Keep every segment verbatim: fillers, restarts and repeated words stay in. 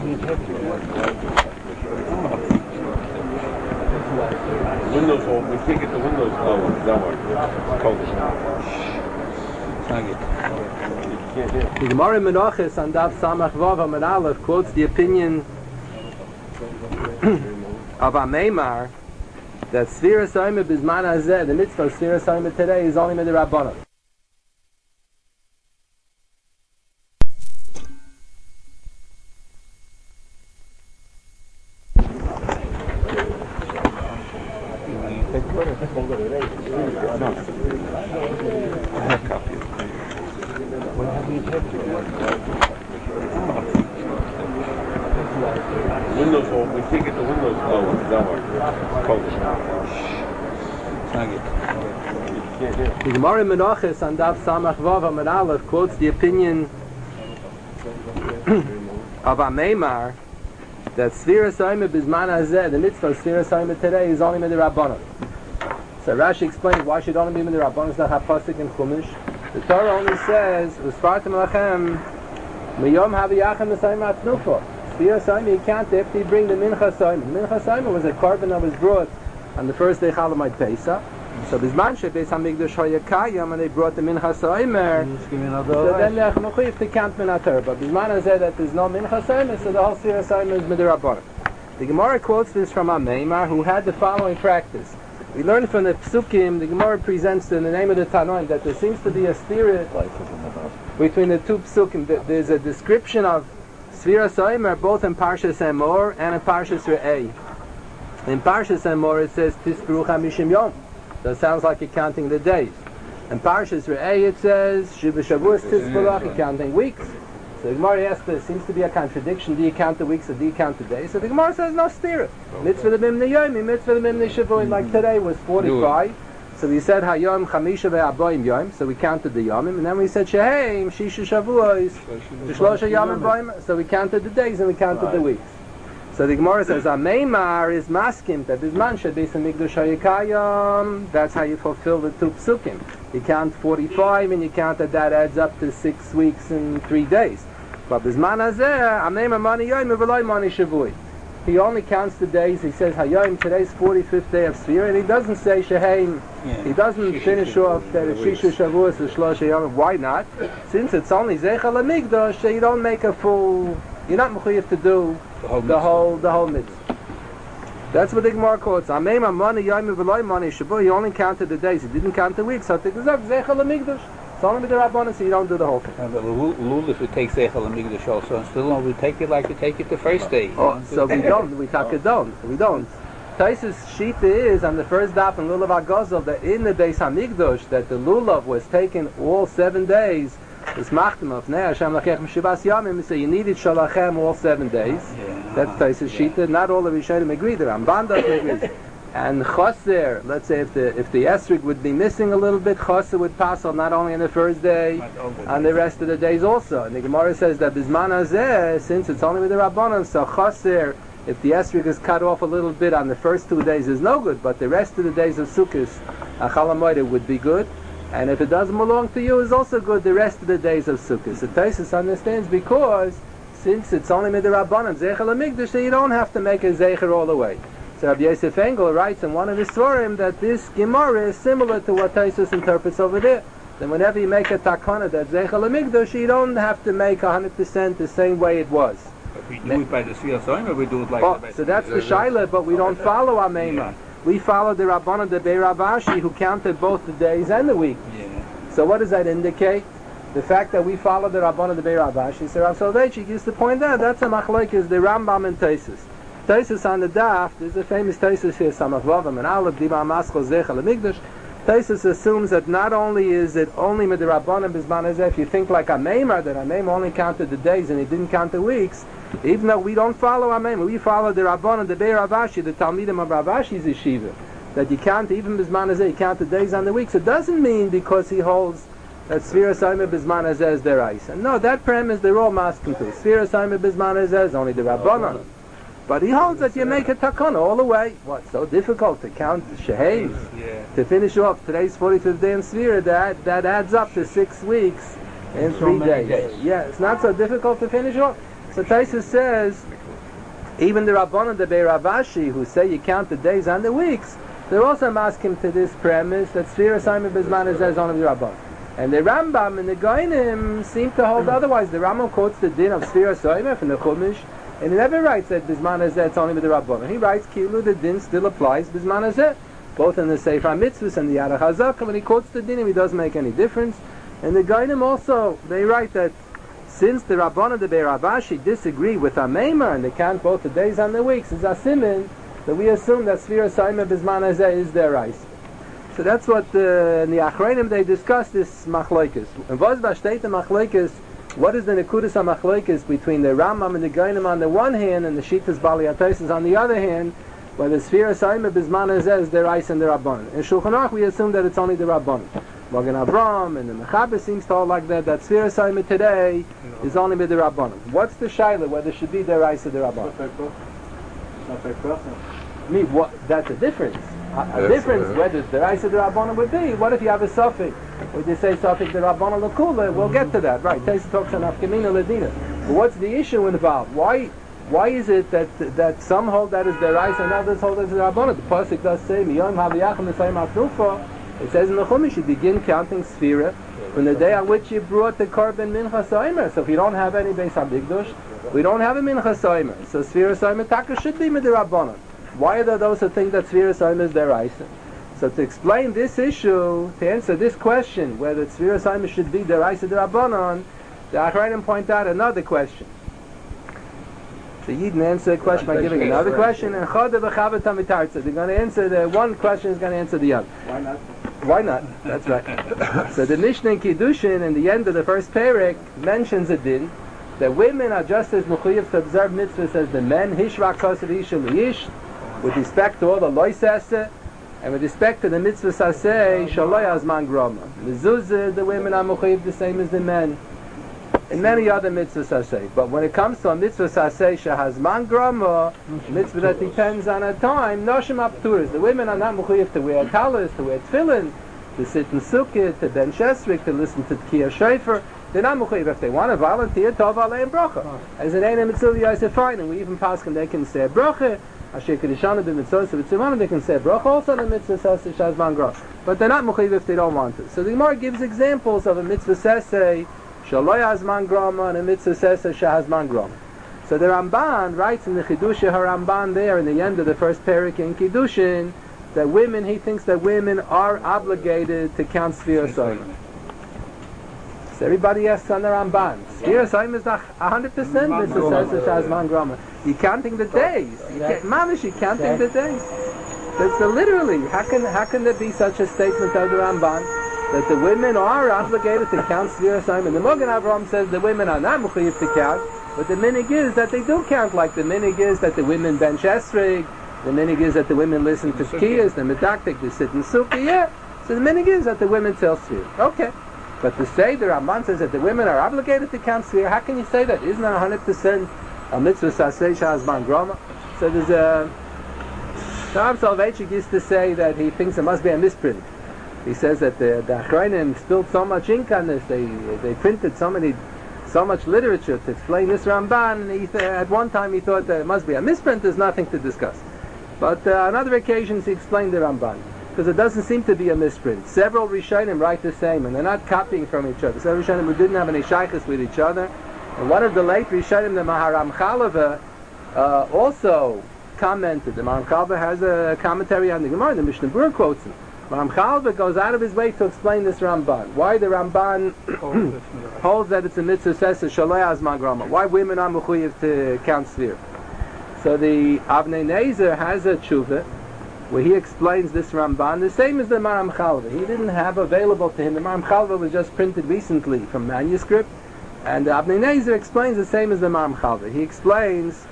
Windows open. We can't get the windows lower. Don't worry. Cold. The Gemara in Menachos on Daf Samach Vav Amud Aleph quotes the opinion of Ameimar that Sfira Soime Bizman Hazeh, the mitzvah of Sfira Soime today, is only Midirabbanan. Windows open. We can't get the windows lower. Don't worry. Cold. The Gemara in Menachos on Daf Samach Vav Amud Aleph quotes the opinion of Ameimar that Sfira Soime Bizman Hazeh, the mitzvah of Sfira Soime today, is only Midirabbanan. So Rashi explains why should only be Midirabbanan. It's not Hapasik and Chumash. The Torah only says Usfartim Lachem Miyom Haviyachem L'Soime Atnufa. Sfira Soime you can't after you bring the Mincha Soime. The Mincha Soime was a carbon that was brought on the first day Chalamite Pesach. So Bizman Shebeis Hamikdash Hayakayim, and they brought the Mincha Soimer. So then they're mechuyev to count Minater. But Bizman has said that there's no Mincha Soimer, so the whole Sfira Soimer is Midirabbanan. The Gemara quotes this from Ameimar, who had the following practice. We learned from the Psukim, the Gemara presents in the name of the Tanoim that there seems to be a spirit between the two Psukim. There's a description of Sfira Soimer both in Parshas Emor and in Parshas Re'eh. In Parshas Emor it says Tisperu Chamishim Yom. So it sounds like you're counting the days. In Parshas Re'eh it says Shiva Shavuos Tisperach, you're counting weeks. So the Gemara asks, there seems to be a contradiction. Do you count the weeks or do you count the days? So the Gemara says no stira. Mitzvah the Mimnei Yomi, Mitzvah the Mimnei Shavuos. Like today was forty-five. So we said Hayom Chamisha ve'Aboyim Yom. So we counted the Yomim, and then we said Sheheim Shisha Shavuos Shlosha Yomim Boyim. So we counted the days and we counted the weeks. So the Gemara says, Ameimar is maskim that Bizman Shebeis Hamikdash Hayakayim. That's how you fulfill the two psukim. You count forty-five and you count that that adds up to six weeks and three days. But Bizman Hazeh, Ameimar Mani Yoim V'Loi Mani Shavui. He only counts the days. He says Hayom, today's forty-fifth day of Sfira, and he doesn't say Sheheim. Yeah. He doesn't finish off that it's Shisha Shavuos or Shlosha Yom. Why not? Since it's only Zeichel Hamikdash, so you don't make a full. You're not mechuyev to do the whole the whole, the whole mitzvah. That's what the Gemara quotes. Ameimar Mani Yoim V'Loi Mani Shavui. He only counted the days. He didn't count the weeks. So it's Zeichel Hamikdash. It's only Midirabbanan, so you don't do the whole thing. Yeah, but Lul, if we take Zeichel Hamikdash also, and still we take it like we take it the first day. Oh, so we don't. We take it don't. We don't. Taisus Shita is on the first daf in Lulav HaGozel that in the Beis Hamikdash that the Lulav was taken all seven days. It's machtem of Nei Hashem Lachem Shivas Yamim. So you needed Shalachem all seven days. Yeah. That's Taisus Shita. Not all the Rishonim agree. The Ramban doesn't agree. And Chaser, let's say if the if the esrog would be missing a little bit, Chaser would pass on not only on the first day, on the rest of the days also. And the Gemara says that Bizman Hazeh, since it's only with the Rabbanan, so Chaser, if the esrog is cut off a little bit on the first two days is no good, but the rest of the days of Sukkot, Chol Hamoed would be good. And if it doesn't belong to you, is also good the rest of the days of Sukkot. So Taisus understands because since it's only with the Rabbanan, Zeichel Hamikdash, so you don't have to make a Zeicher all the way. So Rabbi Yosef Engel writes in one of his Svarim that this Gemara is similar to what Taisus interprets over there. Then whenever you make a takana that Zeichel Hamikdash, you don't have to make one hundred percent the same way it was. But we do it by the Sfira Soimer, or we do it like oh, the so that's the Shaila, but we don't follow Ameimar. Yeah. We follow the Rabbanan, the Bei Ravashi, who counted both the days and the week. Yeah. So what does that indicate? The fact that we follow the Rabbanan, the Bei Ravashi. So Rav Soloveitchik used to point out that's a machlokes the Rambam and Taisus. Taisus on the daf, there's a famous Taisus here, Samach Vavam and Aleph, Diba Maschel Zeichel Hamikdash. Taisus assumes that not only is it only Midirabbanan Bizman Hazeh, if you think like Ameimar, that Ameimar only counted the days and he didn't count the weeks, even though we don't follow Ameimar, we follow the Rabbanan, the Bei Ravashi, the Talmidim of Ravashi's yeshiva, that you count even Bizman Hazeh, you count the days on the weeks. It doesn't mean because he holds that Sfira Soimer Bizman Hazeh is their ice. And no, that premise they're all masking to. Sfira Soimer Bizman Hazeh is only the Rabbanan. But he holds that you make a takana all the way. What's so difficult to count the sheheim? Yeah. To finish off today's forty-fifth day in Sfira, that, that adds up to six weeks and three days. days. Yeah, it's not so difficult to finish off. So Taisus says, even the Rabbanan, the Beis Ravashi, who say you count the days and the weeks, they're also masking to this premise that Sfira Saima Bizman is only the Rabbanan. And the Rambam and the Goinim seem to hold otherwise. The Rambam quotes the din of Sfira Saima from the Chumash, and he never writes that Bizman Hazeh it's only with the Rabbanan. He writes Kilu the din still applies Bizman Hazeh, both in the Sefer HaMitzvahs and the Yarach HaZakah. When he quotes the din, he doesn't make any difference. And the Goinim also, they write that since the Rabbanan, the Beis Ravashi, disagree with Amemar and they count both the days and the weeks, it's a siman that we assume that Sfira Saima Bizman Hazeh is their rice. So that's what uh, in the Achreinim they discuss this machlokes. And was b'shteit machlokes? What is the nekudas machlokes between the Rambam and the Goinim on the one hand and the Shitas Bali HaTosfos on the other hand? Where the Sfira Saima Bizman Hazeh is their rice and the Rabbanan. In Shulchan Aruch we assume that it's only the Rabbanan. Magen Avraham and the Mechaber seems to hold like that, that Sfira Saima today is only with the Rabbanan. What's the shaila whether it should be the rice or the Rabbanan? I mean, what, that's a difference. A, a Yes, difference uh, whether the rice or the Rabbanan would be. What if you have a suffix? Would you say suffix the Rabbanan L'Kula? We'll get to that. Right. Taisa talks on Afkamina Ladina. But what's the issue involved? Why why is it that that some hold that is the rice and others hold that is the Rabbanan? The Pasuk does say, Miyom Haviyachim L'Sayim Atnufa. It says in the Chumash, you begin counting Sfira from the day on which you brought the Korban Mincha Soimer. So if you don't have any Beis HaMikdash, we don't have a Mincha Soimer. So Sfira Soimer Taka should be with the Rabbanan. Why are there those who think that Sfira Soimer is their Raisa? So to explain this issue, to answer this question, whether Sfira Soimer should be the Raisa the Rabbanan, the Achrayim point out another question. The Yidden answer a question by giving another question, and Chada B'Chava Tamitarza. They're going to answer the one question is going to answer the other. Why not? Why not? That's right. So the Mishnah in Kiddushin, in the end of the first parak, mentions a din that women are just as mechuyev to observe mitzvahs as the men. Hishrak kosev isha liyish, with respect to all the lois aseh, and with respect to the mitzvah saseh, shaloi azman groma. Mezuzah, the women are mechuyev the same as the men. And many other mitzvahs saseh. But when it comes to a mitzvah saseh shehazman groma, mitzvah that depends on a time, noshim apturas. The women are not mechuyev to wear talis, to wear tefillin, to sit in sukkah, to ben shesrik, to listen to tkiyah shofar. They're not mechuyev. If they want to volunteer, tov aleim bracha. As an einem mitzvah, Yosef fine, and we even pass them, they can say bracha. Asher kedishana b'mitzvah v'tzimanim, they can say bracha also the mitzvah saseh shehazman groma. But they're not mechuyev if they don't want to. So the Gemara gives examples of a mitzvah saseh Shaloi Hazman Grama and a mitzvah says Shahazman Grama. So the Ramban writes in the Chidushah HaRamban there in the end of the first parak in Kiddushin that women, he thinks that women are obligated to count Sfira Soima. So everybody asks on the Ramban, Sfira Soima is not one hundred percent mitzvah says Shahazman Grama. You're counting the days. You can't, Mamish, you're counting the days. That's so literally, how can, how can there be such a statement of the Ramban? That the women are obligated to count Sfira Soima. And the Magen Avraham says the women are not mechuyev to count, but the minig is that they do count. Like the minig is that the women bench esrog, the minig is that the women listen to tkiyas, the medaktik, they sit in sukkah, yeah. So the minig is that the women tell Sfira. Okay. But to say the Ramban says that the women are obligated to count Sfira, how can you say that? Isn't that one hundred percent a mitzvah saseh shahazman grama? So there's a... Rav Soloveitchik used to say that he thinks there must be a misprint. He says that the, the Achrayim spilled so much ink on this, they they printed so many, so much literature to explain this Ramban, and he th- at one time he thought that it must be a misprint, there's nothing to discuss. But uh, on other occasions he explained the Ramban, because it doesn't seem to be a misprint. Several Rishonim write the same, and they're not copying from each other. Several Rishonim who didn't have any shaykhs with each other. And one of the late Rishonim, the Maharam Chalava, uh, also commented. The Maharam Chalava has a commentary on the Gemara, the Mishnah Berurah quotes him. Maharam Chalva goes out of his way to explain this Ramban. Why the Ramban holds that it's a mitzvah says Shaloi Hazman Grama. Why women are mechuyev to count Sfira. So the Avnei Nezer has a tshuva where he explains this Ramban the same as the Maharam Chalva. He didn't have available to him. The Maharam Chalva was just printed recently from manuscript, and the Avnei Nezer explains the same as the Maharam Chalva. He explains,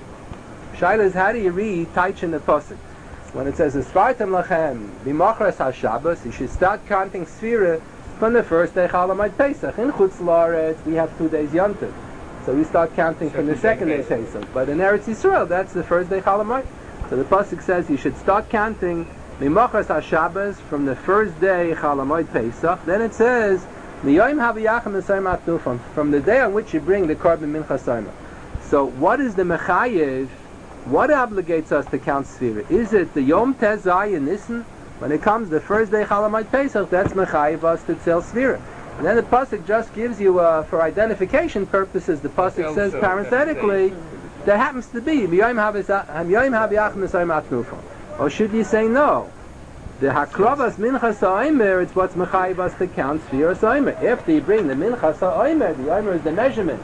Shaila is how do you read Taich in the Pasuk? When it says Esfartem lachem b'machras haShabbos, you should start counting Sfira from the first day Chalamayit Pesach. In Chutz La'aretz we have two days Yontiv, so we start counting from the second day Pesach. But in Eretz Yisrael, that's the first day Chalamayit. So the pasuk says you should start counting b'machras haShabbos from the first day Chalamayit Pesach. Then it says Miyayim Haviyachim L'Sayim Atnufam, from the day on which you bring the Korban Mincha Soima. So what is the mechayev? What obligates us to count Sfira? Is it the Yom Tezai and Nissen? When it comes the first day Chalamayit Pesach, that's mechayev us to tell Sfira. And then the pasuk just gives you, uh, for identification purposes, the pasuk says parenthetically, there happens to be or should you say no? The Hakrovas Minchas Ha'omer, it's what's mechayev us to count Sfiras Ha'omer. After you bring the Minchas Ha'omer, the Omer is the measurement.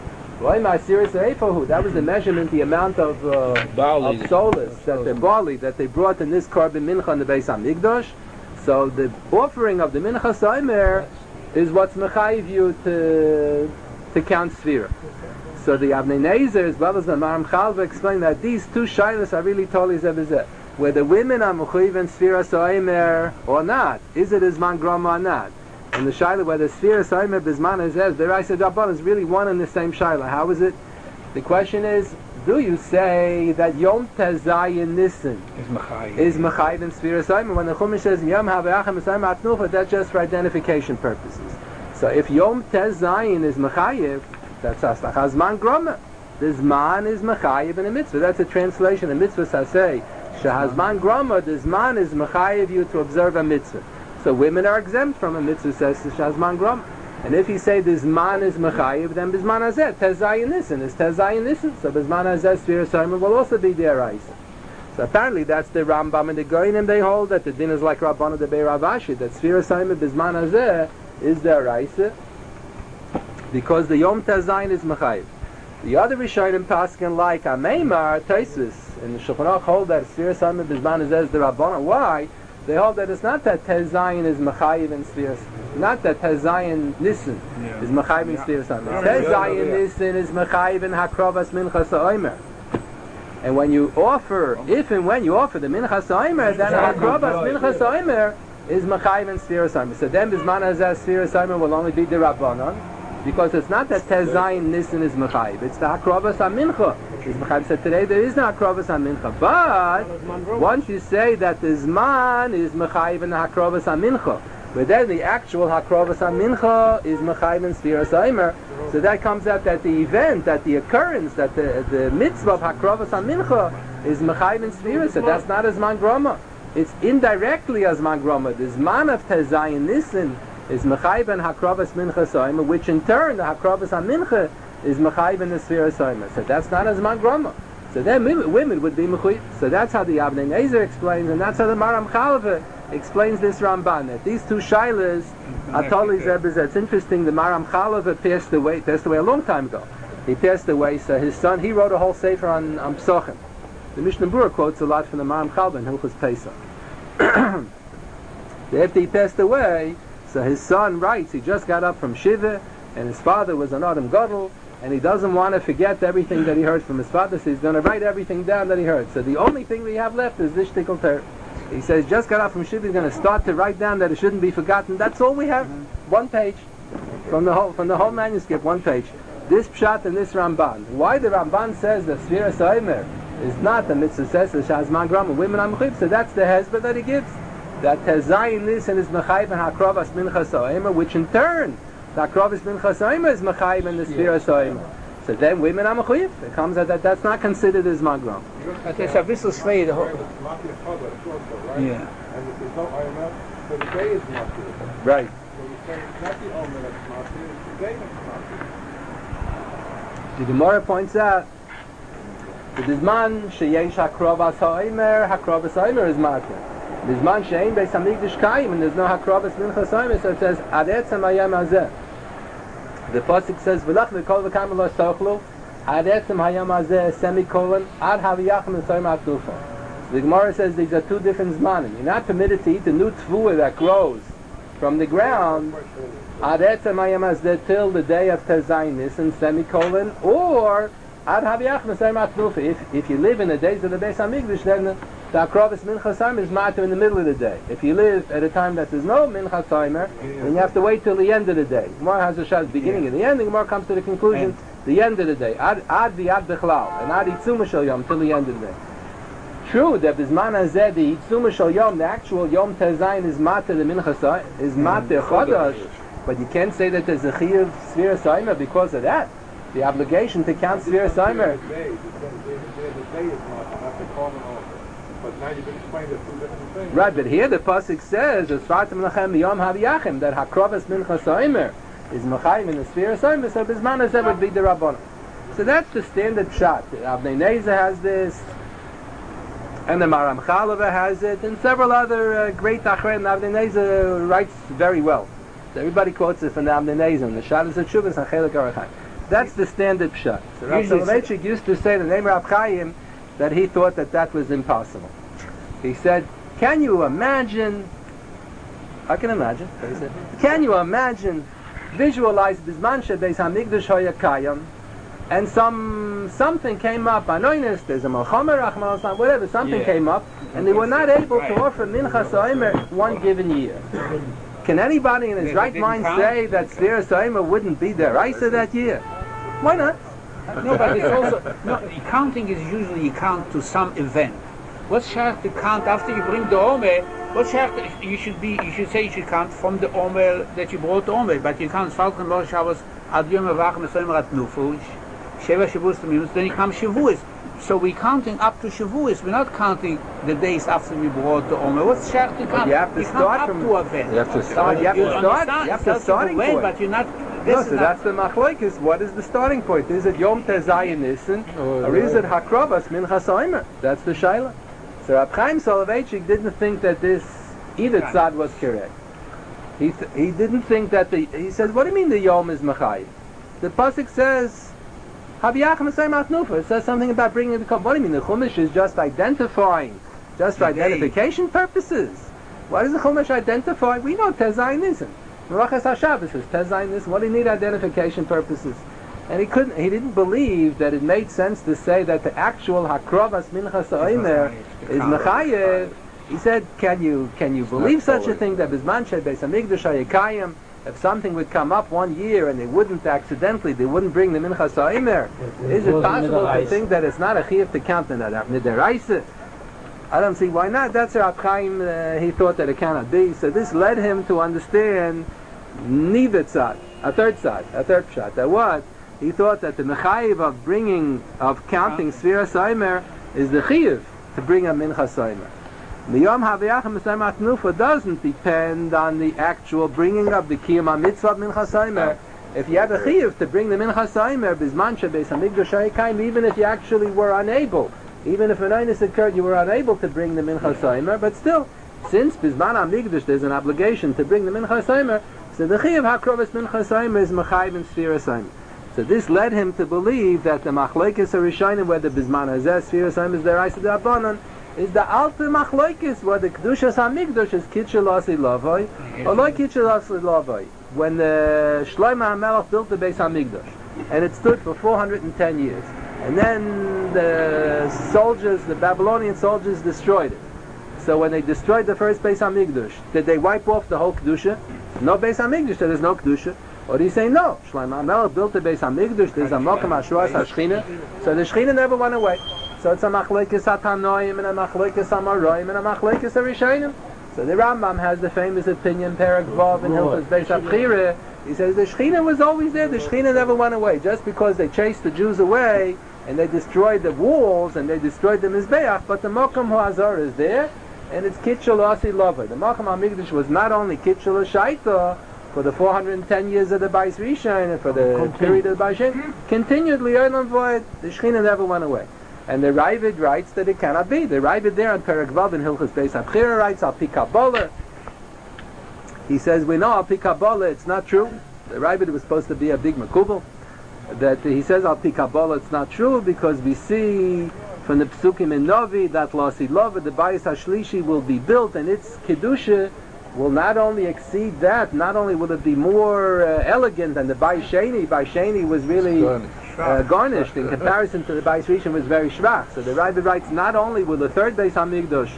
That was the measurement, the amount of uh, of solas that they barley that they brought in this carbon mincha in the Beis Hamikdash. So the offering of the Minchas Ha'omer is what's mechayev you to to count Sfira. So the Avnei Nezer as well as the Maram Chalva explain that these two shilas are really totally zebezeh. Where the women are mechayev in Sfiras Ha'omer or not. Is it Zman Grama or not? And the shaila whether Sfiras Ha'omer Bizman Hazeh, the Raisa Dabban is really one and the same shaila. How is it? The question is, do you say that Yom Tezai in Nissen is mechayev in Sfiras Ha'omer? When the Chumash says Yom Have'achem Esayim Atnufa, that's just for identification purposes. So if Yom Tezai is mechayev, that's Aslach Hazman Grama. The Zman is mechayev in a mitzvah. That's a translation. A mitzvah saseh. Shehazman Grama, the Zman is mechayev you to observe a mitzvah. So women are exempt from a mitzvah says Shehazman Grama. And if you say the Zman is mechayev, then Bizman Hazeh, Tezai Nissen is Tezai Nissen. So Bizman Hazeh, Sfiras Ha'omer will also be deraisa. So apparently that's the Rambam and the Goyim, they hold that the din is like Rabbana de Be'er Avashi, that Sfiras Ha'omer Bizman Hazeh is deraisa because the Yom Tezai is mechayev. The other Rishonim paskin like Ameimar Taisus and the Shulchan Aruch hold that Sfiras Ha'omer Bizman Hazeh is the Rabbana. Why? They hold that it's not that Tezayin is mechayev in Sfiras, not that Tezayin Nissen yeah. is mechayev in Sfiras Ha'omer. Tezayin Nissen is mechayev in Hakrovas Minchas Ha'omer. And when you offer, if and when you offer the Minchas Ha'omer, then Hakrovas Minchas Ha'omer is mechayev in Sfiras Ha'omer. So then Bizman Hazeh Sfiras Ha'omer will only be the Rabbanon, because it's not that Tezayin Nissen is mechayev, it's the Hakrovas HaMincha. Is mechayev. So today there is no Hakrovas HaMincha. But once you say that the Zman is mechayev in the Hakrovas HaMincha, but then the actual Hakrovas HaMincha is mechayev in Sfiras Ha'omer, so that comes out that the event, that the occurrence, that the, the mitzvah of Hakrovas HaMincha is mechayev in Sfiras, so that's not a Zman Grama. It's indirectly a Zman Grama. The Zman of Tezayin Nissen is mechayev in Hakrovas Minchas Ha'omer, which in turn the Hakrovas HaMincha is mechayev in the Sfiras Ha'omer. So that's not a Zman Grama. So then women would be mechayev. So that's how the Avnei Nezer explains, and that's how the Maram Chalva explains this Ramban. That these two shilas are totally zebezeh. It's interesting. The Maram Chalva passed away. Passed away a long time ago. He passed away. So his son, he wrote a whole sefer on on Psochim. The Mishnah Berurah quotes a lot from the Maram Chalva in Hilchos Pesach. After he passed away, so his son writes. He just got up from Shiva, and his father was an Adam Gadol, and he doesn't want to forget everything that he heard from his father, so he's going to write everything down that he heard. So the only thing we have left is this shtickle Torah. He says, just got up from Shiva, he's going to start to write down that it shouldn't be forgotten. That's all we have. Mm-hmm. One page. From the whole from the whole manuscript, one page. This Pshat and this Ramban. Why the Ramban says that Sfiras Ha'omer is not the mitzvah says the Shazman Grama, women are mechayiv, so that's the hezbollah that he gives. That Tezayin Nissen is mechayiv and Hakrovas Minchas Ha'omer, which in turn, the Hakrovas Minchas Ha'omer is mechayiv in the Sfiras Ha'omer. So then women are mechayiv. It comes out that that's not considered as Magram. Okay, so this will slay the whole. Yeah. And if there's no Omer, so the day is Makir. Right. So you say it's not the Omer that's Makir, it's the day that's Makir. The Gemara points out that the Zman sheyesh Hakrovas Ha'omer, Hakrovas Ha'omer is Makir. The Zman she'ein Beis Hamikdash Kayim, and there's no Hakrovas Minchas Ha'omer, so it says Ad Etzem Hayam Hazeh. The pasuk says v'lach v'kol v'kam lo sochlu ad etzem hayam hazeh semicolon ad haviyachem v'soyim atnufa. The Gemara says these are two different zmanim. You're not permitted to eat the new tvua that grows from the ground ad etzem hayam hazeh till the day of Tezayin and semicolon, or ad haviyachem v'soyim atnufa. If if you live in the days of the Beis Hamikdash, then the Hakrovas Minchas Ha'omer is matter in the middle of the day. If you live at a time that there's no Minchas Ha'omer, then you have to wait till the end of the day. Gemara has a shot beginning and the end. The Gemara comes to the conclusion, the end of the day. Ad ad v'yad b'chlal, and ad itzuma shel yom till the end of the day. True that bizman hazeh the itzuma shel yom, the actual Yom Tezayin is matter the Minchas Ha'omer is matter chodesh, but you can't say that there's a chiyuv Sfiras Ha'omer because of that. the obligation to count Sfiras Omer. The day, the day, the day is not, not the common altar. But now you've been explaining the two different things. Right, but here the pasuk says, "Esfartem lachem b'yom haviyachim," that hakrovas minchas Omer is mechayim in the Sfiras Omer, so bisman hazeh would be the Rabbanon. So that's the standard shot. Avnei Nezer has this, and the Maram Chalava has it, and several other uh, great Achrein. Avnei Nezer writes very well. So everybody quotes it from the Avnei Nezer, and the shot is a Shuvas and Chelik Arachayim. That's the standard shot. So Rav Soloveitchik used to say, the name Rav Chaim, that he thought that that was impossible. He said, can you imagine, I can imagine, he said, can you imagine, visualize Bizman Shebeis HaMikdash Hoya Kayam, and some something came up, Anoinus, there's a Melchomer, Rachman al whatever, something Yeah. came up, and they were not able Right. to offer Minchas Omer one given year. Can anybody in his They right didn't mind count? say that Sfiras Omer wouldn't be there Isa that year? Why not? No, but it's also no. Counting is usually you count to some event. What's shach to count after you bring the omer? What's shach? You should be. You should say you should count from the omer that you brought the omer, but you count Falcon Mor Shabbos Ad Yom Avach Mesoyim Rat Nufush Sheva Shavuos Tamimus. Then you come Shavuos. So we're counting up to Shavuos. We're not counting the days after we brought the omer. What's shach to count? you have to count start up from- to event. you have to start- you have to start- understand? you have to Start starting when, point. but you're not. No, This so is that's not, the machlokes. What is the starting point? Is it Yom Tezayin Nissen, or is it Hakrovas Minchas Omer? That's the shaila. So Rab Chaim Soloveitchik didn't think that this either tzad was correct. He th- he didn't think that the. He says, what do you mean the Yom is Machai? The pasuk says, Haviyach Mesayim Atnufa. It says something about bringing the. What do you mean? The Chumash is just identifying, just for The day. identification purposes. Why does the Chumash identify? We know Tezayin Nissen. Merachas HaShabbos is Tezayin Nissen. What do you need identification purposes? And he couldn't. He didn't believe that it made sense to say that the actual Hakrovas Minchas Omer is Mechayev. He said, "Can you can you believe such a thing that Bizman Shebeis Hamikdash Hayekayim, if something would come up one year and they wouldn't accidentally, they wouldn't bring the Minchas Omer? Is it possible to think that it's not a chiyuv to count in that Nideraisa? I don't see why not. That's Rav Chaim. Uh, he thought that it cannot be. So this led him to understand neither tzad, a third tzad, a third pshat. That what he thought that the mechayiv of bringing of counting Sfiras Omer is the chiyuv to bring a Minchas Omer. The Yom Haviyachim Mesayim Atnufa doesn't depend on the actual bringing of the Kiyum HaMitzvah of Minchas Omer. If you have a chiyuv to bring the Minchas Omer, Bizman Shebeis Hamikdash Hayekayim, even if you actually were unable, even if an Einus occurred, you were unable to bring the Minchas Omer, but still, since Bizman HaMikdash there's an obligation to bring the Minchas Omer, so the chiyuv Hakrovas Minchas Omer is Mechayiv and Sfiras Omer. So this led him to believe that the Machlokes Harishonim, whether Bizman Hazeh Sfiras Omer is the Raisa D'Rabbanan, is the Alter Machlokes, where the Kedushas HaMikdash is Kitchel Asi Lavoi, or like Kitchel Asi Lavoi. When the Shlomo HaMelech built the Beis HaMikdash, and it stood for four hundred ten years, and then the soldiers, the Babylonian soldiers, destroyed it. So when they destroyed the first Beis HaMikdash, did they wipe off the whole Kedusha? No Beis HaMikdash, there is no Kedusha. Or do you say no? Shlomo HaMelech built the Beis HaMikdash, there's a Mokum Hashras HaShechina, so the Shechina never went away. So it's a Machlokes HaTanoim, and a Machlokes HaMaroim, and a Machlokes HaRishonim. So the Rambam has the famous opinion, Perek Vav in Hilchos Beis HaBchira. He says the Shechina was always there, the Shechina never went away. Just because they chased the Jews away, and they destroyed the walls, and they destroyed the Mizbeach, but the Mokum HaZor is there, and it's Kitchel Asi Lava. The Mokum HaMikdash was not only Kitchel Shaita for the four hundred ten years of the Bais Rishon, and for the period of the Bais Shem, continued Li'olam Voed, the Shechina never went away. And the Ravid writes that it cannot be. The Ravid there on Perek Vav in Hilchos Beis HaBchira writes, Al Pi Kabbalah. He says, we know Al Pi Kabbalah, it's not true. The Ravid was supposed to be a big makubal. That he says Al Pi Kabbalah, it's not true, because we see from the Psukim in Novi that Lasi Lova, the Bayis HaShlishi will be built, and its Kedusha will not only exceed that, not only will it be more uh, elegant than the Bayis Sheni. Bayis Sheni was really uh, garnished in comparison to the Bayis Rishon, was very shvach. So the Ravid writes, not only will the third Beis HaMikdash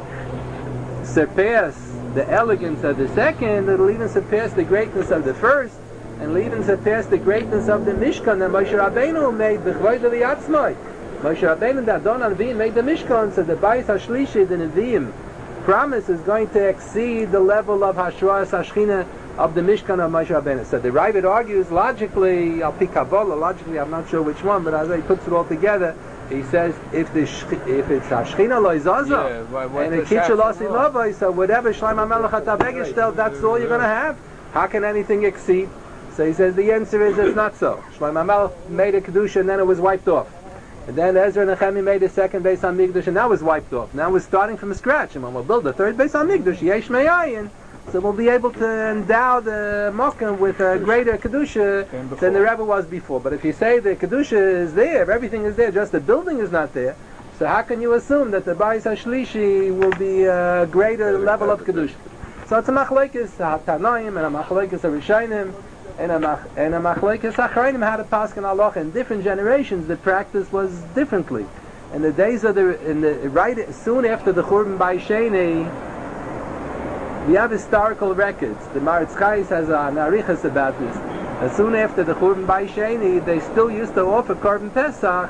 surpass the elegance of the second, it'll even surpass the greatness of the first, and it'll even surpass the greatness of the Mishkan that Moshe Rabbeinu made b'chvoid li'atzmai. Moshe Rabbeinu, the Adon HaNeviim, made the Mishkan, so the Bayis HaShlishi, the Neviim, promise is going to exceed the level of Hashras HaShechina of the Mishkan of Moshe Rabbeinu. So the Ravid argues logically, Al Pi Kabbalah, logically, I'm not sure which one, but as he puts it all together, he says if the if it's a Shechina Lo Zaza and a Kitchel Asi Lavai, so whatever Shlomo HaMelech HaTavegeshtel, that's all you're going to have. How can anything exceed? So he says the answer is it's not so. Shlomo HaMelech made a Kedusha and then it was wiped off. And then Ezra and Nehemiah made a second Beis HaMikdash and that was wiped off. Now we're starting from scratch, and when we'll build the third Beis HaMikdash, Yesh Me'ayin, so we'll be able to endow the Mokum with a greater Kedusha than the Rebbe was before. But if you say the Kedusha is there, everything is there, just the building is not there, so how can you assume that the Bayis HaShlishi will be a greater level of Kedusha? So it's a Machlekes HaTanoim and a Machlekes HaRishayim and a, mach, and a Machlekes HaCharayim how to pass in Allah. In different generations the practice was differently. In the days of the, in the right soon after the Churban Bayis Sheni, we have historical records. The Maritz Chayes has an arichas about this. As soon after the Churban Bayis Sheni, they still used to offer Korban Pesach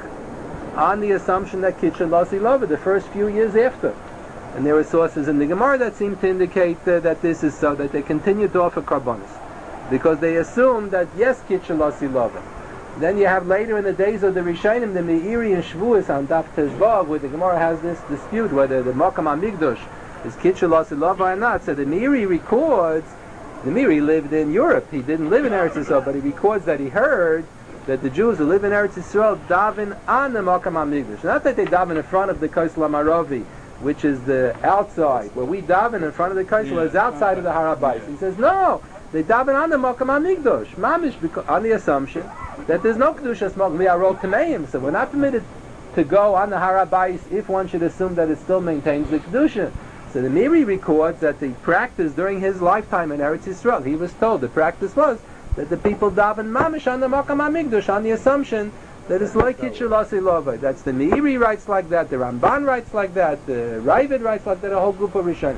on the assumption that Kitchen Lasi Lova, the first few years after. And there were sources in the Gemara that seem to indicate uh, that this is so, that they continue to offer Korbanos. Because they assume that, yes, Kitchen Lasi Lova. Then you have later in the days of the Rishonim, the Meiri and Shavuos on Daf Tezvav, where the Gemara has this dispute whether the Makam HaMikdash is Kitchel Lasi Lava or not. So the Meiri records, the Meiri lived in Europe, he didn't live in Eretz Yisrael, but he records that he heard that the Jews who live in Eretz Yisrael daven on the Makam HaMikdash. Not that they daven in front of the Kosel HaMaravi, which is the outside, where we daven in front of the Kosel, yeah, is outside of the Har HaBayis. Yeah. He says, no, they daven on the Makam HaMikdash, mamish, because, on the assumption that there's no Kedushas Makam, we are all Tameim, so we're not permitted to go on the Har HaBayis if one should assume that it still maintains the Kedusha. So the Meiri records that the practice during his lifetime in Eretz Yisrael, he was told the practice was that the people daven mamish on the Makam HaMikdash on the assumption that it's like Kitchel Lasi Lova. That's the Meiri writes like that, the Ramban writes like that, the Ravid writes like that, a whole group of Rishonim.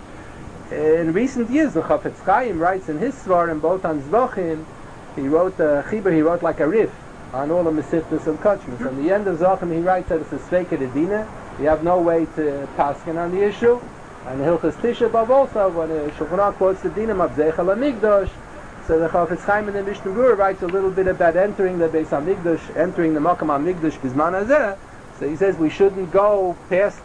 In recent years, the Chafetz Chaim writes in his Svarim, both on Zvachim, he wrote a Chibur, he wrote like a riff on all the Mesiftas and Kachmas. On the end of Zvachim, he writes that it's a Sveika Dedina. You have no way to paskin on the issue. And Hilchas Tisha B'Av also, when the Shulchan Aruch quotes the Dinam of Zeichel HaMikdash, so the Chafetz Chaim in the Mishnah Berurah writes a little bit about entering the Beis HaMikdash, entering the Makam HaMikdash Bizman Hazeh. So he says we shouldn't go past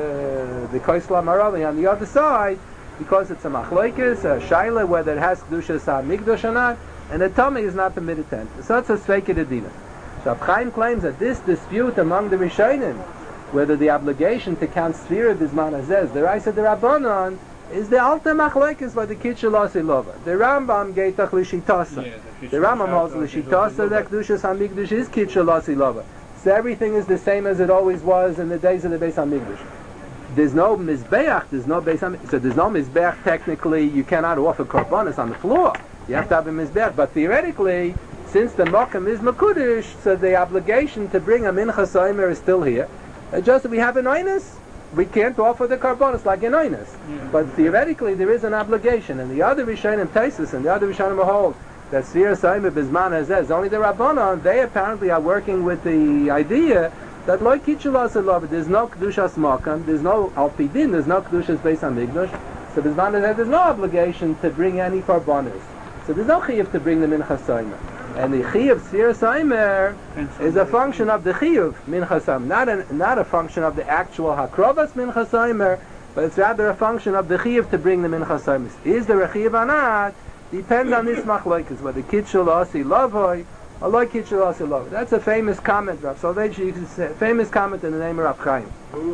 the the Kosel HaMaravi on the other side, because it's a Machlokes, a Shaila, whether it has Kedushas HaMikdash or not, and the Tomei is not permitted to enter. So it's a Sveika Dedina. So Chaim claims that this dispute among the Rishonim, whether the obligation to count Sfira Bizman Hazeh, the Raisa de Rabbanon, is the Alta Machlokes by the Kitchel Lasi Lova. The Rambam Geitach L'Shitasa. Yeah, the, the Rambam holds L'Shitasa that Kedushas HaMikdash is Kitchel Lasi Lova. So everything is the same as it always was in the days of the Beis HaMikdash. There's no Mizbeach, there's no Beis HaMikdash. So there's no Mizbeach, technically you cannot offer Korbanos on the floor. You have to have a Mizbeach. But theoretically, since the Mokum is Makudish, so the obligation to bring a Mincha Soimer is still here. Uh, just that we have an Oinus, we can't offer the Korbanos like an Oinus. Yeah. But theoretically there is an obligation. And the other Rishonim Taisus and the other Rishonim hold that Sfira Soimer Bizman Hazeh, only the Rabbanon, they apparently are working with the idea that like Kitchel Lasi Lova, there's no Kedushas Makam, there's no Alpidin, there's no Kedushas Beis HaMikdash, so Bizman Hazeh, there's no obligation to bring any Korbanos. So there's no Chiyuv to bring the Mincha Soimer. And the Chiyuv Sfira Soimer is a function of the Chiyuv Mincha Soimer, not a, not a function of the actual Hakrovas Mincha Soimer, but it's rather a function of the Chiyuv to bring the Mincha Soimer. Is there a Chiyuv or not? Depends on this Machlokes, whether Kitchel Lasi Lovoi or like Kitchel Lasi Lovoi. That's a famous comment, Rav Soloveitchik, you can say, famous comment in the name of Rav Chaim.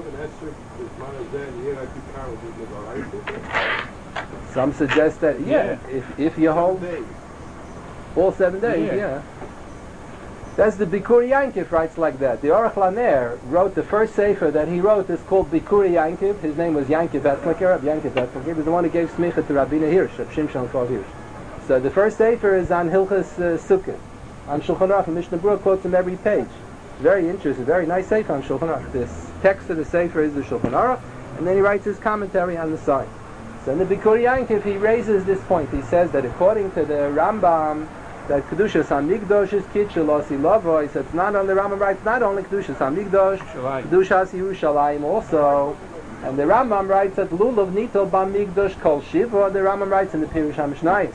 Some suggest that, yeah, yeah. If, if you hold all seven days, yeah. yeah. That's the Bikuri Yankiv writes like that. The Aruch Laner wrote the first sefer that he wrote is called Bikuri Yankiv. His name was Yankiv Etzlaker, Rabbi Yankiv Etzlaker. He was the one who gave smicha to Rabbeinu Hirsch, Rabbi Shimshon Lefav Hirsch. So the first sefer is on Hilchas uh, Sukkah. On Shulchan Aruch, and Mishnah Berurah quotes him every page. Very interesting, very nice sefer on Shulchan Aruch. This text of the sefer is the Shulchan Aruch, and then he writes his commentary on the side. So in the Bikuri Yankiv, he raises this point. He says that according to the Rambam, that Kedushas HaMikdash is Kitchel Lasi Lovoi, so it's not only, the Rambam writes not only Kedushas HaMikdash, Kedushas Yerushalayim also. And the Rambam writes that Lulav Nitol Bamikdash Kol Shiva, the Rambam writes in the Pirush HaMishnayos,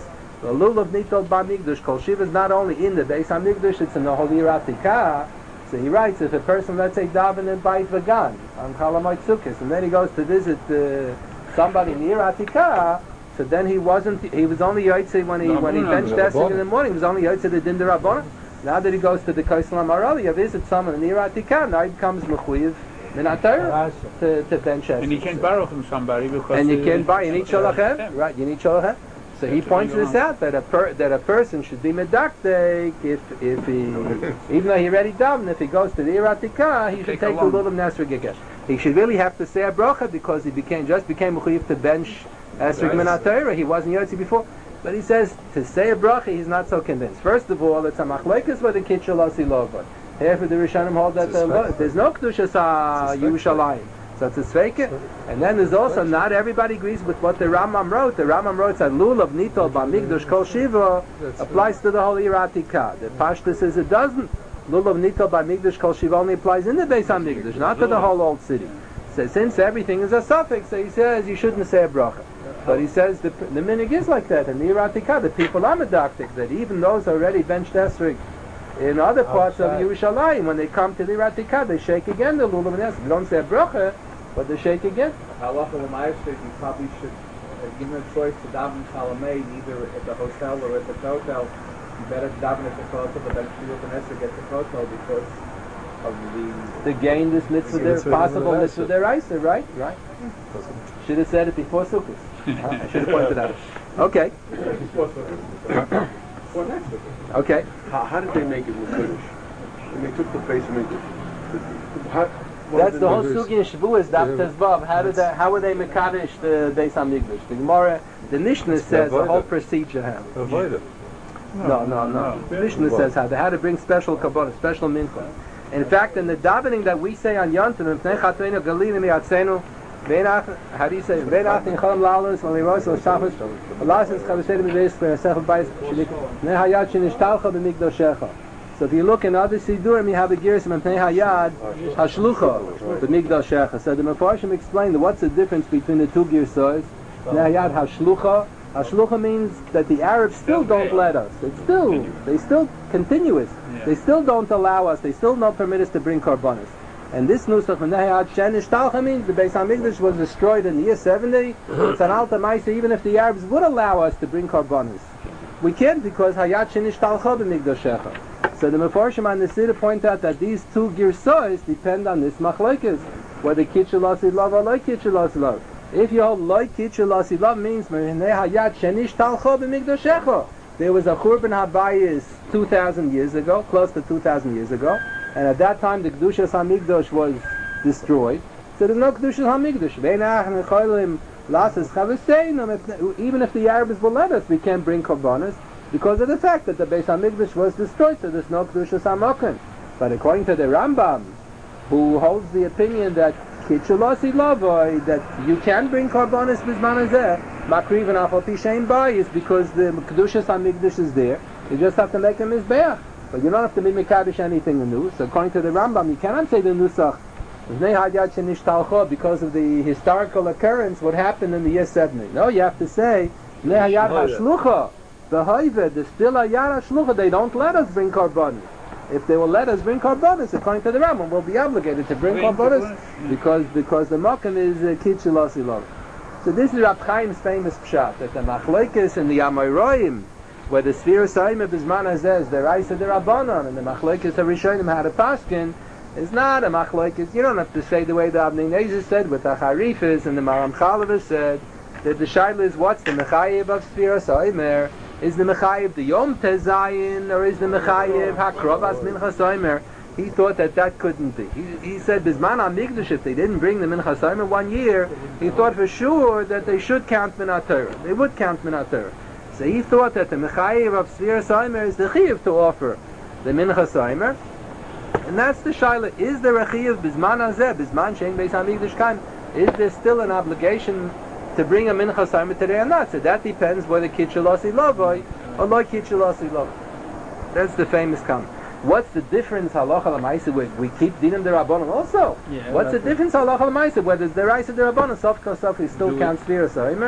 The lulav nitol b'migdash kol shiva is not only in the Beis Hamikdash, it's in the whole Iratika. So he writes, if a person, let's say, daven in Beit Vagan on Chalamoid Sukkos, and then he goes to visit uh, somebody near Atika, so then he wasn't, he was only Yotze when he No, when he no, benched no, Essig in the morning, he was only Yotze the Din D'Rabbanan. Now that he goes to the Kaisel HaMarali, he visits someone near Atika, now he becomes Mechuyev Min HaTorah to, to bench Essig. And you can't borrow from somebody because... And you uh, can't buy, you need Sholachem, yeah. right, you need Sholachem. So he That's points what we this want. out, that a per, that a person should be medakdek if if he, even though he already davened, if he goes to the Iratika, he should Take take the along. little Nesri Gegesh. He should really have to say a bracha because he became just became mechuyev to bench Esrik Min HaTorah. He wasn't Yotzi before, but he says to say a bracha, he's not so convinced. First of all, it's a machlekes with the kitchel asilovot. Half of the Rishonim hold that the lo- there's no kedushas Yerushalayim. So it's a sveike. And then there's also, not everybody agrees with what the Rambam wrote. The Rambam wrote that lulav nitol b'migdash kol shiva applies to the whole Iratika. The Pashta says it doesn't. Lulav nitol b'migdash kol shiva only applies in the Beis HaMikdash, not to the whole old city. So since everything is a suffix, so he says you shouldn't say a bracha. But he says the, the minig is like that. In the Iratika, the people are medaktik, that even those already benched Esrik in other parts of Yerushalayim, when they come to the Iratika, they shake again the lulav and Esrik. They don't say a bracha, but they shake again. Halacha l'mayr says you probably should uh, give him a choice to daven Chalameid either at the hotel or at the hotel. You better daven at the hotel, but then Shiyut and Esther get the hotel because of the... To gain this mitzvah, there, possible mitzvah deraisa, right? Right. Should have said it before Sukkot. I should have pointed out. Okay. Okay. How, how did they make it Mekudesh? And they took the face and made it. How, what That's did the whole they do? sugi in Shavuos, Daf Tezvav. How did that? How were they mekadesh the Beis Hamikdash? The Gemara, the Mishnah says the whole procedure. How? Avoid it. No, no, no. The Mishnah says how they had to bring special kabbalah, special mincha. In fact, in the davening that we say on Yontif, Mipnei Chatreinu Galilim Yatzenu, Veinach, how do you say? Veinach in Cholam Lalos, Valiros L'Shachos, Lasos Chavasei B'Beis V'Yasech B'Beis Shlik, Mipnei Hayad Shenishtalcha B'Mikdoshecha. So if you look in other Sidurim, you have a Giris Mipnei Hayad Hashlucha B'Mikdoshecha. So the Mefarshim explained what's the difference between the two Girsos. Mipnei Hayad Hashlucha. Hashlucha means that the Arabs still don't let us. It's still, they still continuous. They still don't allow us. They still don't permit us to bring korbanos. And this nusach Menehayad Shenish Talcha means the Beis Hamikdash was destroyed in the year seventy. It's an alta ma'isa. Even if the Arabs would allow us to bring korbanos, we can't because Hayad Shenish Talcha b'Mikdashecha. So the Mefarshim on the Siddur point out that these two girsos depend on this machlekes, whether kitchel love or like kitchel love. If you hold like kitchel love means Menehayad Shenish Talcha b'Mikdashecha. There was a Churban Habayis two thousand years ago, close to two thousand years ago, and at that time the Kedushas HaMikdash was destroyed. So there's no Kedushas HaMikdash. Even if the Arabs will let us, we can't bring Korbanos because of the fact that the Beis HaMikdash was destroyed, so there's no Kedushas HaMoken. But according to the Rambam, who holds the opinion that Kitchulasi Lavoi, that you can bring Korbanos Bizman Hazeh, Makriv and Afal Pishain Bai, is because the Kedushas HaMikdash is there. You just have to make a Mizbeach. But you don't have to be Mekadosh anything new. So according to the Rambam, you cannot say the Nusach because of the historical occurrence, what happened in the year seventy. No, you have to say Nehayad HaShlucha, the Hoive, the still Hayad HaShlucha, they don't let us bring Korbanos. If they will let us bring Korbanos, according to the Rambam, we'll be obligated to bring Korbanos because because the Mokum is uh, Kitchel Love. So this is Rab Chaim's famous pshat, that the Machlekes and the Amoraim, where the Sfira Saimah Bizman Hazeh is the Raisa de Rabbanon, and the Machlekes Harishonim had a paskin, is not a Machlekes. You don't have to say the way the Abnei Nezer said, with the Harifas and the Maram Chalav said, that the Shaila is what's the Mechayev of Sfira Saimah? Is the Mechayev the Yom Tezayin, or is the Mechayev HaKrovas Mincha Saimah? He thought that that couldn't be. He, he said, Bizman HaMikdash, if they didn't bring the Mincha Saimah one year, he thought for sure that they should count Minat Torah. They would count Minat Torah. So he thought that the Mechayev of Sfira Saimah is the Chiyev to offer the Mincha Saimah. And that's the Shaila. Is there a Chiyev Bizman Hazeh, Bizman Shein Beis HaMikdash Kaim? Is there still an obligation to bring a Mincha Saimah today or not? So that depends whether Kitchulasi Lavoi or like Kitchulasi Lavoi. That's the famous comment. What's the difference, halacha l'maisa, we, we keep dinim derabbanon also? Yeah, What's the difference, halacha l'maisa, whether it's deraisa derabbanon, sof kosof, he still Do counts Sfira Saimah?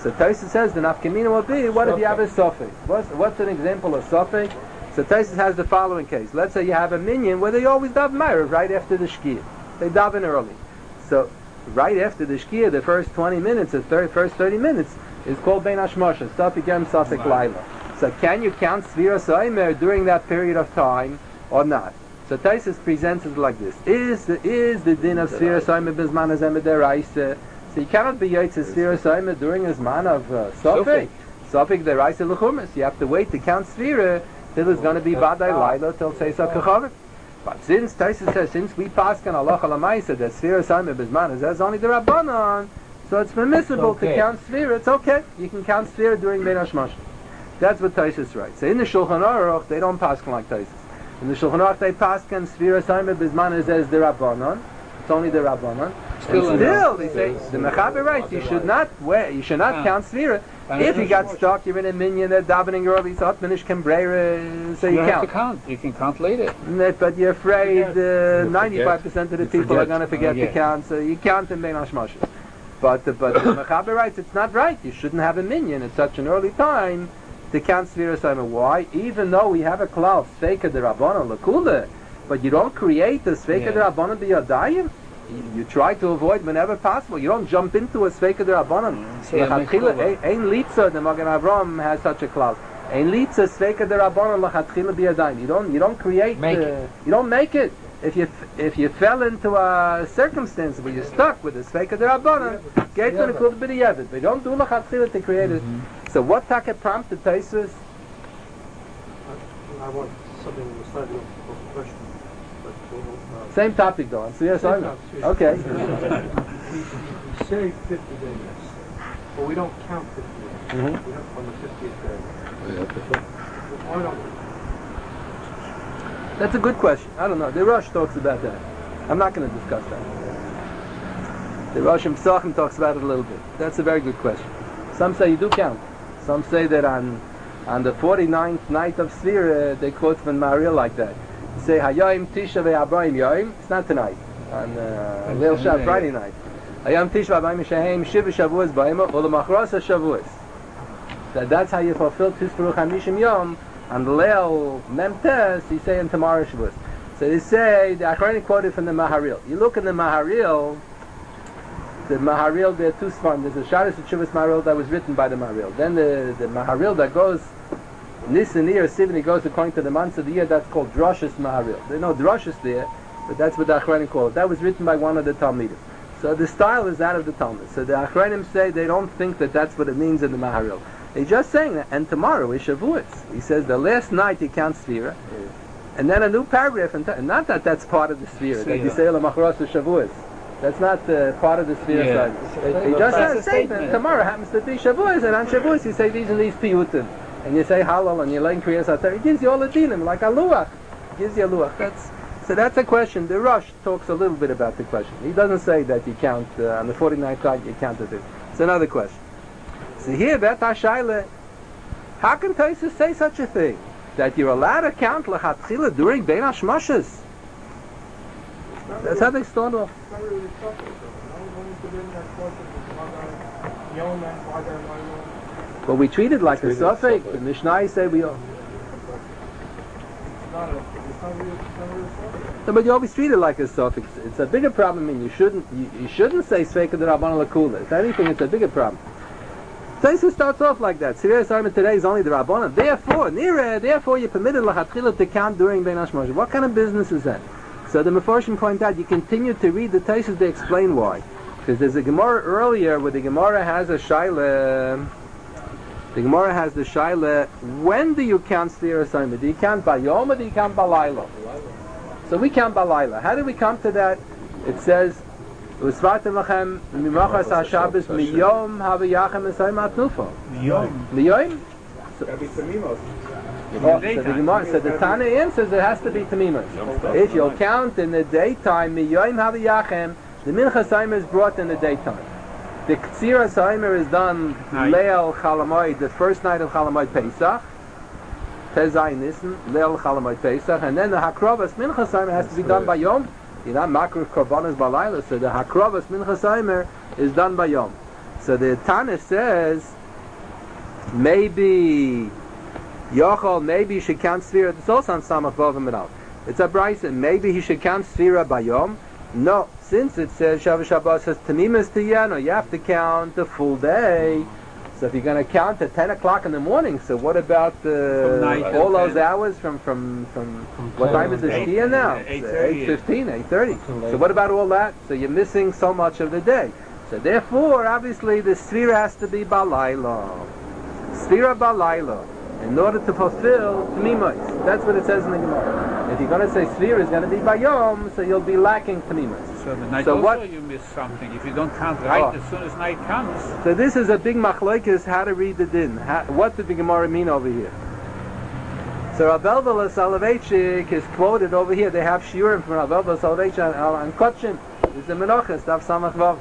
So Tosfos says the nafkamina will be, what if you have a suffix? What's, what's an example of suffix? So Tosfos has the following case. Let's say you have a minion where they always daven Ma'ariv right after the Shkia. They daven early. So right after the Shkia, the first twenty minutes, the third, first thirty minutes, is called Bein Hashmoshes, Safik Yom, Safik Laila. So can you count Sfiras Omer during that period of time or not? So Tosfos presents it like this. Is the, is the din of Sfiras Omer Bizman Hazem Deraisa? So you cannot be Yitzis Sfiras Omer during a Zman of uh, Safik. Safik Deraisa L'chumis. You have to wait to count Sfira till it's going to be Badai Laila till Seisa Kechavim. But since Tosfos says, since we pass on Allah Alamaisa that Sfiras Omer Bizman Hazem only the Rabbanon, so it's permissible it's okay. to count Sfira. It's okay. You can count Sfira during Bein Hashmoshes. That's what Tosfos writes. So in the Shulchan Aruch, they don't pass like Tosfos. In the Shulchan Aruch, they pass on Sfiras Omer Bizman Hazem the Rabbanon. It's only the Rabbanon. Still, still they say the Mechaber writes you should not wear, you should not ah. count Sfira. If you got stuck, you're in a minion, they're davening early, so Atmanish can brera, so you, you count. Have to count. You can count later. But you're afraid uh, ninety-five percent of the people forget. are going to forget oh, yeah. to count, so you count in Bein Hashmoshes. But uh, but the Mechaber writes it's not right. You shouldn't have a minion at such an early time to count Sfiras Omer. Why? Even though we have a klal Sveika de Rabbanon Lakula, but you don't create the Sveika de Rabbanon b'Yadayim. You try to avoid whenever possible. You don't jump into a Sveika de Rabbanon. Ein Litza, the Magen Avram has such a klal. Ein Litza Sveika de Rabbanon lachatchila b'Yadayim. You don't you don't create make the, it. You don't make it. If you if you fell into a circumstance where you're stuck with the Sveika de Rabbanon, get to the klal b'Yavad. But you don't do lachatchila to create it. Mm-hmm. So what taka prompted Tosfos? I want something slightly off the question. Uh, Same topic though. So yes, I know. Okay. we, we say fifty days, but we don't count fifty days. Mm-hmm. We have on the fiftieth day. Why don't we? That's a good question. I don't know. The Rosh talks about that. I'm not going to discuss that. The Rosh himself talks about it a little bit. That's a very good question. Some say you do count. Some say that on on the forty-ninth night of Sfira, they quote from Maharil like that. They say Hayom Tisha ve'Abrahim Yom. It's not tonight. On uh, Leil Shav Friday night. Hayom Tisha ve'Abrahim Shehem Shiva Shavuos Ba'ima U'Lemachras HaShavuos. That that's how you fulfill Tisparuch Hamishim Yom. On the Leil Memtes, you say in tomorrow Shavuos. So they say the Achrayim quoted from the Maharil. You look in the Maharil. The Maharil, there are two svarim. There's a Sharas Chuvas Maharil that was written by the Maharil. Then the, the Maharil that goes Nisan or Sivni goes according to the months of the year. That's called Drashas Maharil. There are no Drashas there, but that's what the Achrayim call it. That was written by one of the Talmidim. So the style is that of the Talmud. So the Achrayim say they don't think that that's what it means in the Maharil. They're just saying that. And tomorrow is Shavuos. He says the last night you count Sfira, and then a new paragraph. And, t- and not that that's part of the Sfira that you say Lamachros Shavuos. That's not uh, part of the Sfira yeah. side. He just says statement. Tomorrow happens to be Shavuos, and on Shavuos you say these and these piyutim, and you say halal, and you learn Kriyas HaTorah. He gives you all the dinim, like a luach. He gives you a luach. That's so. That's a question. The Rosh talks a little bit about the question. He doesn't say that you count uh, on the forty-ninth night. You count it. It's another question. So here, Bet HaShaila, how can Tosfos say such a thing that you're allowed to count lechatchila during Bein Hashmoshes? That's how they start off. But we treat it like a suffix. The Mishnah say we all. No, but you always treat it like a suffix. It's a bigger problem. I mean, you shouldn't you, you shouldn't say Sveika de Rabbanon Lakula. If anything, it's a bigger problem. Tosfos starts off like that. Sfiras Omer today is only the Rabbanon. Therefore, nira, therefore, you're permitted lachatchila to count during Bein Hashmoshes. What kind of business is that? So the Mefarshim point out, you continue to read the Tosfos to explain why. Because there's a Gemara earlier where the Gemara has a Shaila. The Gemara has the Shaila, when do you count Sfiras Omer? Do you count by Yom or do you count by Laila? So we count by Laila. How do we come to that? It says, Usvatim lachem mimachas haShabbos miyom havayachem esayim atnufa. Miyom. Miyom? Every tamimos. Oh, so the Gemara, so the Tana answers it has to be tamimos. If you'll count in the daytime, miyom havayachem, the minchas Omer is brought in the daytime. The Ktziras Omer is done Leil Chalamoid, the first night of Chalamoid Pesach, Tezai Nisan, Leil Chalamoid Pesach, and then the Hakrovas Minchas Omer has to be done by Yom. You're not Makruv Korbanos Balayla, so the Hakrovas Minchas Omer is done by Yom. So the Tana says, maybe Yochel, maybe he should count Sfira. It's also on Samach Vav and Al. It's a brisa. Maybe he should count Sfira Bayom. No, since it says Shavuot Shabbat says Tamimas Tiyano, you have to count the full day. So if you're going to count at ten o'clock in the morning, so what about the, all those hours from from from, from what time is the Shkia now? eight fifteen, eight thirty. So what about all that? So you're missing so much of the day. So therefore, obviously, the Sfira has to be Balayla. Sfira Balayla. In order to fulfill Tmimos. That's what it says in the Gemara. If you're going to say Sfira is going to be Bayom, so you'll be lacking Tmimos. So the night so also what, you miss something. If you don't count right oh. as soon as night comes. So this is a big machlokes how to read the din. How, what did the Gemara mean over here? So Rav Elvel Soloveitchik is quoted over here. They have shiurim from Rav Elvel Soloveitchik on, on Kotshim. This is the Menachos, Daf Samach Vav.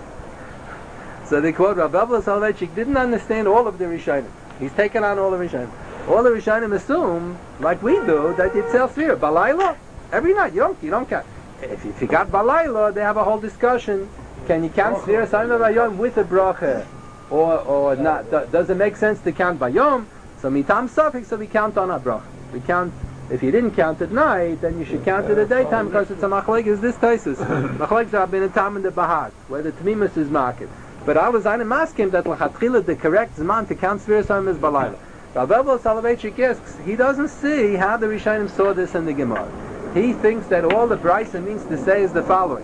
So they quote Rav Elvel Soloveitchik didn't understand all of the Rishonim. He's taken on all the Rishonim. All the Rishonim assume, like we do, that you tell Sfira Balayla every night. You don't, you don't count. If, if you got Balayla, they have a whole discussion. Can you count Sfira Saima Bayom with a bracha, or or not? Does it make sense to count Bayom? So mitam suffix, so we count on a bracha. We count. If you didn't count at night, then you should count at the daytime because it's a machlek. Is this taisus? Machlek have been a tam in the bahag where the tmimus is market. But I was on a maskim that lachatchila the correct zman to count Sfira Saima is Balayla. Rav Elvel Soloveitchik asks, he doesn't see how the Rishonim saw this in the Gemara. He thinks that all the Brisa means to say is the following.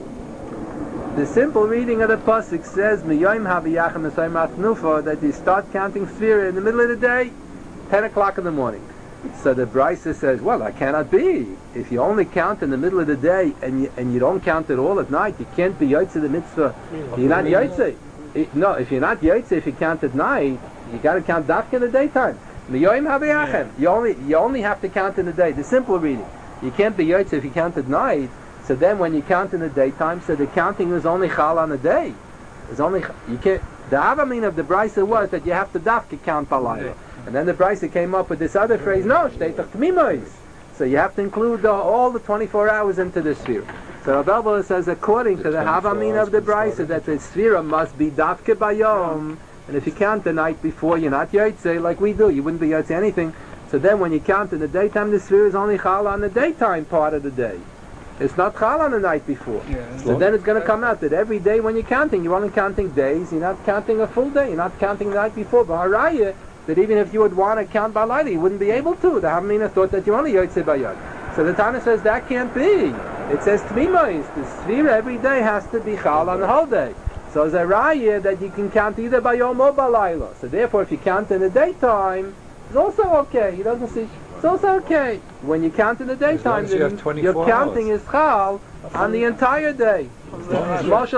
The simple reading of the Pasuk says, Miyoim Haviyachem Esayim Atnufa, that you start counting Sfira in the middle of the day, ten o'clock in the morning. So the Brisa says, well, that cannot be. If you only count in the middle of the day and you, and you don't count it all at night, you can't be Yotze the mitzvah. You're not Yotze. No, if you're not Yotze, if you count at night, you got to count Dafka in the daytime. You only you only have to count in the day. The simple reading. You can't be Yotze if you count at night. So then when you count in the daytime, so the counting is only Chal on the day. It's only you can't. The Avamin of the Brisa was that you have to Dafka count Balayla. And then the Brisa came up with this other phrase, no, Shteitach Tmimois. So you have to include the, all the twenty-four hours into the sphere. So Rav Elvel says according to the Avamin of the Brisa that the sphere must be Dafka Bayom. And if you count the night before, you're not Yotze, like we do. You wouldn't be Yotze anything. So then when you count in the daytime, the sphere is only Chal on the daytime part of the day. It's not Chal on the night before. Yeah, so then it's going to come out that every day when you're counting, you're only counting days. You're not counting a full day. You're not counting the night before. But Haraya, that even if you would want to count by light, you wouldn't be able to. The Havamina thought that you're only Yotze Bayad. So the Tana says that can't be. It says Tmimois. The sphere every day has to be Chal on the whole day. So it's a raya that you can count either by Yom or Balayla. So therefore, if you count in the daytime, it's also okay. He doesn't see. It's also okay. When you count in the daytime, then you your counting hours. Is Chal on the entire day. Let's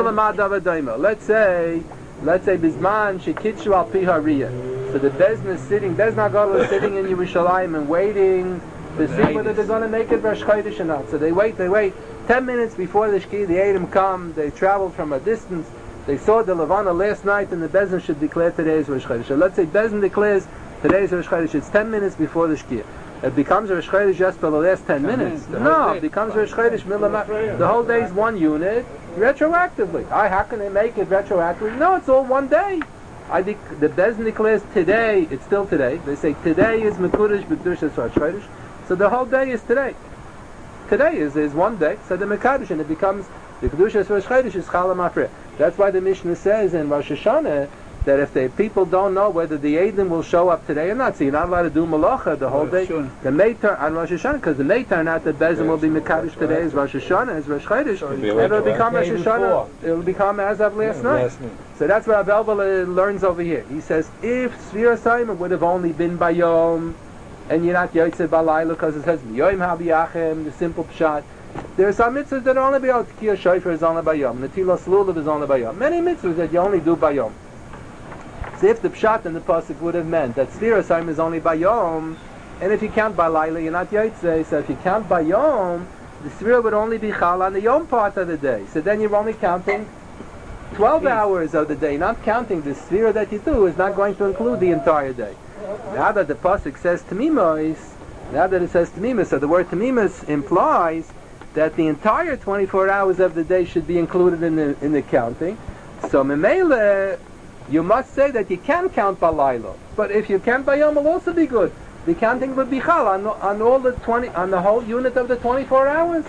say, let's say Bizman Shekitchu al Pi Hariyah. So the Bezna is sitting, Bezna Gadol is sitting in Yerushalayim and waiting to see whether they're going to make it Rosh Chodesh or not. So they wait, they wait. Ten minutes before the Shki, the Edom come. They travel from a distance. They saw the Levana last night, and the Bezin should declare today is Rosh Chodesh. So let's say Bezin declares today is Rosh Chodesh. It's ten minutes before the Shkia. It becomes Rosh Chodesh just for the last ten minutes. No, it becomes Rosh Chodesh Milamah. The whole day is one unit, retroactively. I, how can they make it retroactively? No, it's all one day. I think the Bezin declares today, it's still today. They say today is Mekudesh B'Kedushas Rosh Chodesh. So the whole day is today. Today is, is one day, so the Mekadosh, and it becomes the Kedushas Rosh Chodesh is Chala Mafreh. That's why the Mishnah says in Rosh Hashanah that if the people don't know whether the Eidim will show up today or not, so you're not allowed to do Malacha the whole day. The Meitar on Rosh Hashanah, because the Meitar, not the Bezim will be Mekadosh today, is Rosh Hashanah, is Rosh Chodesh, and it will become Rosh Hashanah, it will become as of last night. So that's what Rav Elvel learns over here. He says, if Sfira Saima would have only been by Yom, and you're not Yotze Balayla, because it says Yoim Habiyachem, the simple pshat. There are some mitzvahs that only by Yom. Tkiyah Shofar is only by Yom. Netilas Lulav is only by Yom. Many mitzvahs that you only do by Yom. So if the pshat in the pasuk would have meant that Sfira Saim is only by Yom, and if you count by Laila, you're not Yotze. So if you count by Yom, the Sfira would only be Chal on the Yom part of the day. So then you're only counting twelve hours of the day. Not counting the Sfira that you do is not going to include the entire day. Now that the pasuk says Tamimos, now that it says Tamimos, so the word Tamimos implies that the entire twenty-four hours of the day should be included in the in the counting. So Memele, you must say that you can count balayla. But if you count bayom, will also be good. The counting would be chal on, on all the twenty, on the whole unit of the twenty-four hours.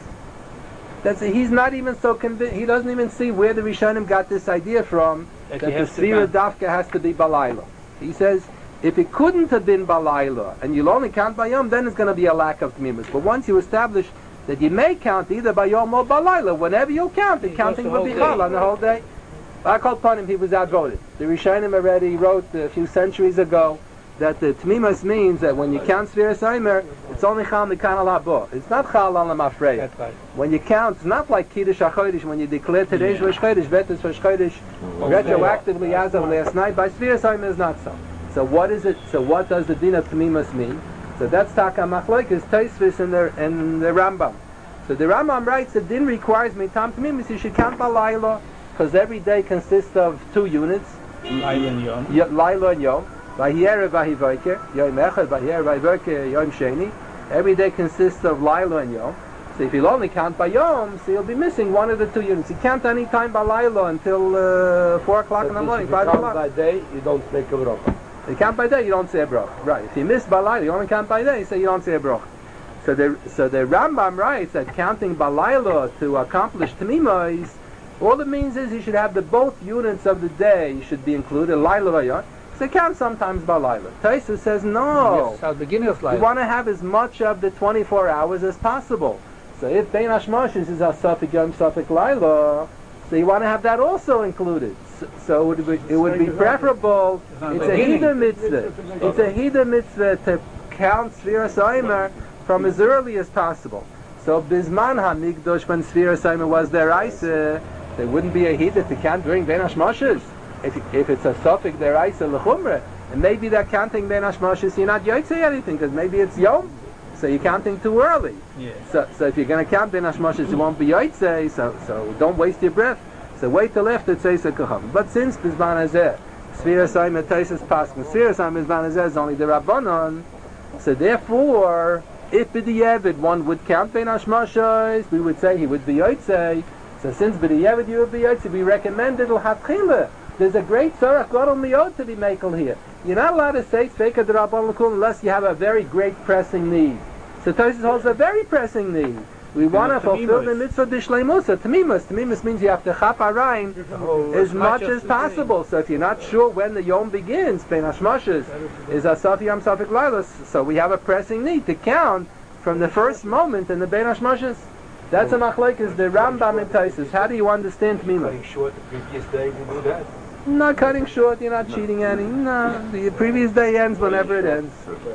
That's he's not even so convinced. He doesn't even see where the Rishonim got this idea from that, that the Sfira Dafka has to be balayla. He says if it couldn't have been balayla and you'll only count bayom, then it's going to be a lack of tmimus. But once you establish that you may count either bayom or balayla, whenever you count, the counting will be chal on the whole day. I called upon him, he was outvoted. The Rishonim already wrote a few centuries ago that the tmimus means that when you count Sfiras Omer, it's only chal mikan al habo. It's not chal al mafreya. Right. When you count, it's not like Kiddush HaChodesh, when you declare today's Rosh Chodesh, Vetus Rosh Chodesh, retroactively as of last night, by Sfiras Omer is not so. So what is it, so what does the din of tmimus mean? So that's Taka Machlokes, Tosfos and the, and the Rambam. So the Rambam writes that din requires mitam tmimus, you should count balayla, because every day consists of two units, Laila and Yom. Y- Laila and Yom, Vahiyere Vahivoker, Yom Echad, Vahiyere Vahivoker, Yom Sheni. Every day consists of Laila and Yom. So if you'll only count by Yom, so you'll be missing one of the two units. You count any time by Laila until uh, four o'clock in the morning, five o'clock. By day, you don't make a bracha. You count by day, you don't say a bracha. Right. If you miss by Laila, you only count by day, so you don't say a bracha. So the so the Rambam writes that counting by Laila to accomplish Tmimos, all it means is you should have the both units of the day should be included, Laila v'Yom. So count sometimes by Laila. Tosfos says no. Yes, at the beginning of You Laila. want to have as much of the twenty-four hours as possible. So if Bein Hashmoshes is a Safik Yom Safik Laila, so you want to have that also included. So, so it would be, it would be preferable. It's a Hida mitzvah. It's a Hida mitzvah to count Sfiras Omer from as early as possible. So Bizman HaMikdosh, when Sfiras Omer was their Isa, there wouldn't be a Hida to count during Bein Hashmoshes. If if it's a Safik their Isa L'chumra, and maybe they're counting Bein Hashmoshes, you're not Yotzei anything because maybe it's Yom. So you're counting too early. Yeah. So, so if you're going to count Ben Hashmoshes, you won't be Yotzei, so, so don't waste your breath. So wait till after Tzeis HaKacham. But since Bizman Hazeh, Sfiras Omer Tosfos Paskin, Sfiras Omer Bizman Hazeh is only the Rabbanon, so therefore, if B'di'evid one would count Ben Hashmoshes, we would say he would be Yotzei. So since B'di'evid you would be Yotzei, we recommend it'll Hatchila. There's a great Tzarach Gadol Miyod to be makel here. You're not allowed to say Tzveika D'Rabban L'Kul unless you have a very great pressing need. So Tosfos holds a very pressing need. We want to fulfill the mitzvah d'shleimusa. Tamimus. Tamimus means you have to chap arayin as much as possible. So if you're not sure when the yom begins, Bein Hashmoshes is Asaf Yom Safik Lailas. So we have a pressing need to count from the first moment in the Bein Hashmoshes. That's a machlokes, the Rambam and Tosfos. How do you understand Tamimus? Cutting short the previous day to do that. Not cutting short, you're not cheating any. No, the previous day ends whenever it ends.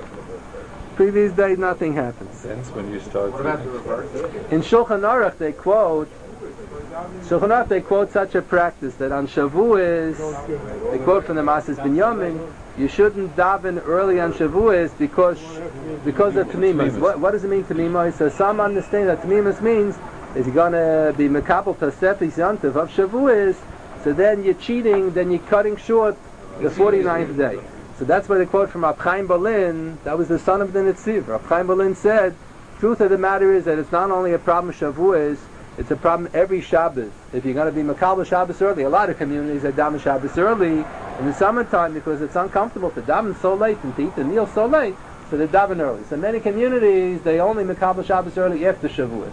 Previous day, nothing happens. That's when you start. What about the reverse? In Shulchan Aruch, they quote, Shulchan Aruch, they quote such a practice that on Shavuos, they quote from the Masas Binyamin, you shouldn't daven early on Shavuos because because of Tamimus. What, what does it mean Tamimus? So some understand that Tamimus means if you're going to be Mekabel Tosefis Yontiv of Shavuos, so then you're cheating, then you're cutting short the forty-ninth day. So that's why they quote from Rab Chaim Berlin, that was the son of the Netziv. Rab Chaim Berlin said, truth of the matter is that it's not only a problem Shavuos, it's a problem every Shabbos. If you're going to be Makabel Shabbos early, a lot of communities are daven Shabbos early in the summertime because it's uncomfortable to daven so late and to eat the meal so late, so they daven early. So many communities, they only Makabel Shabbos early after Shavuos.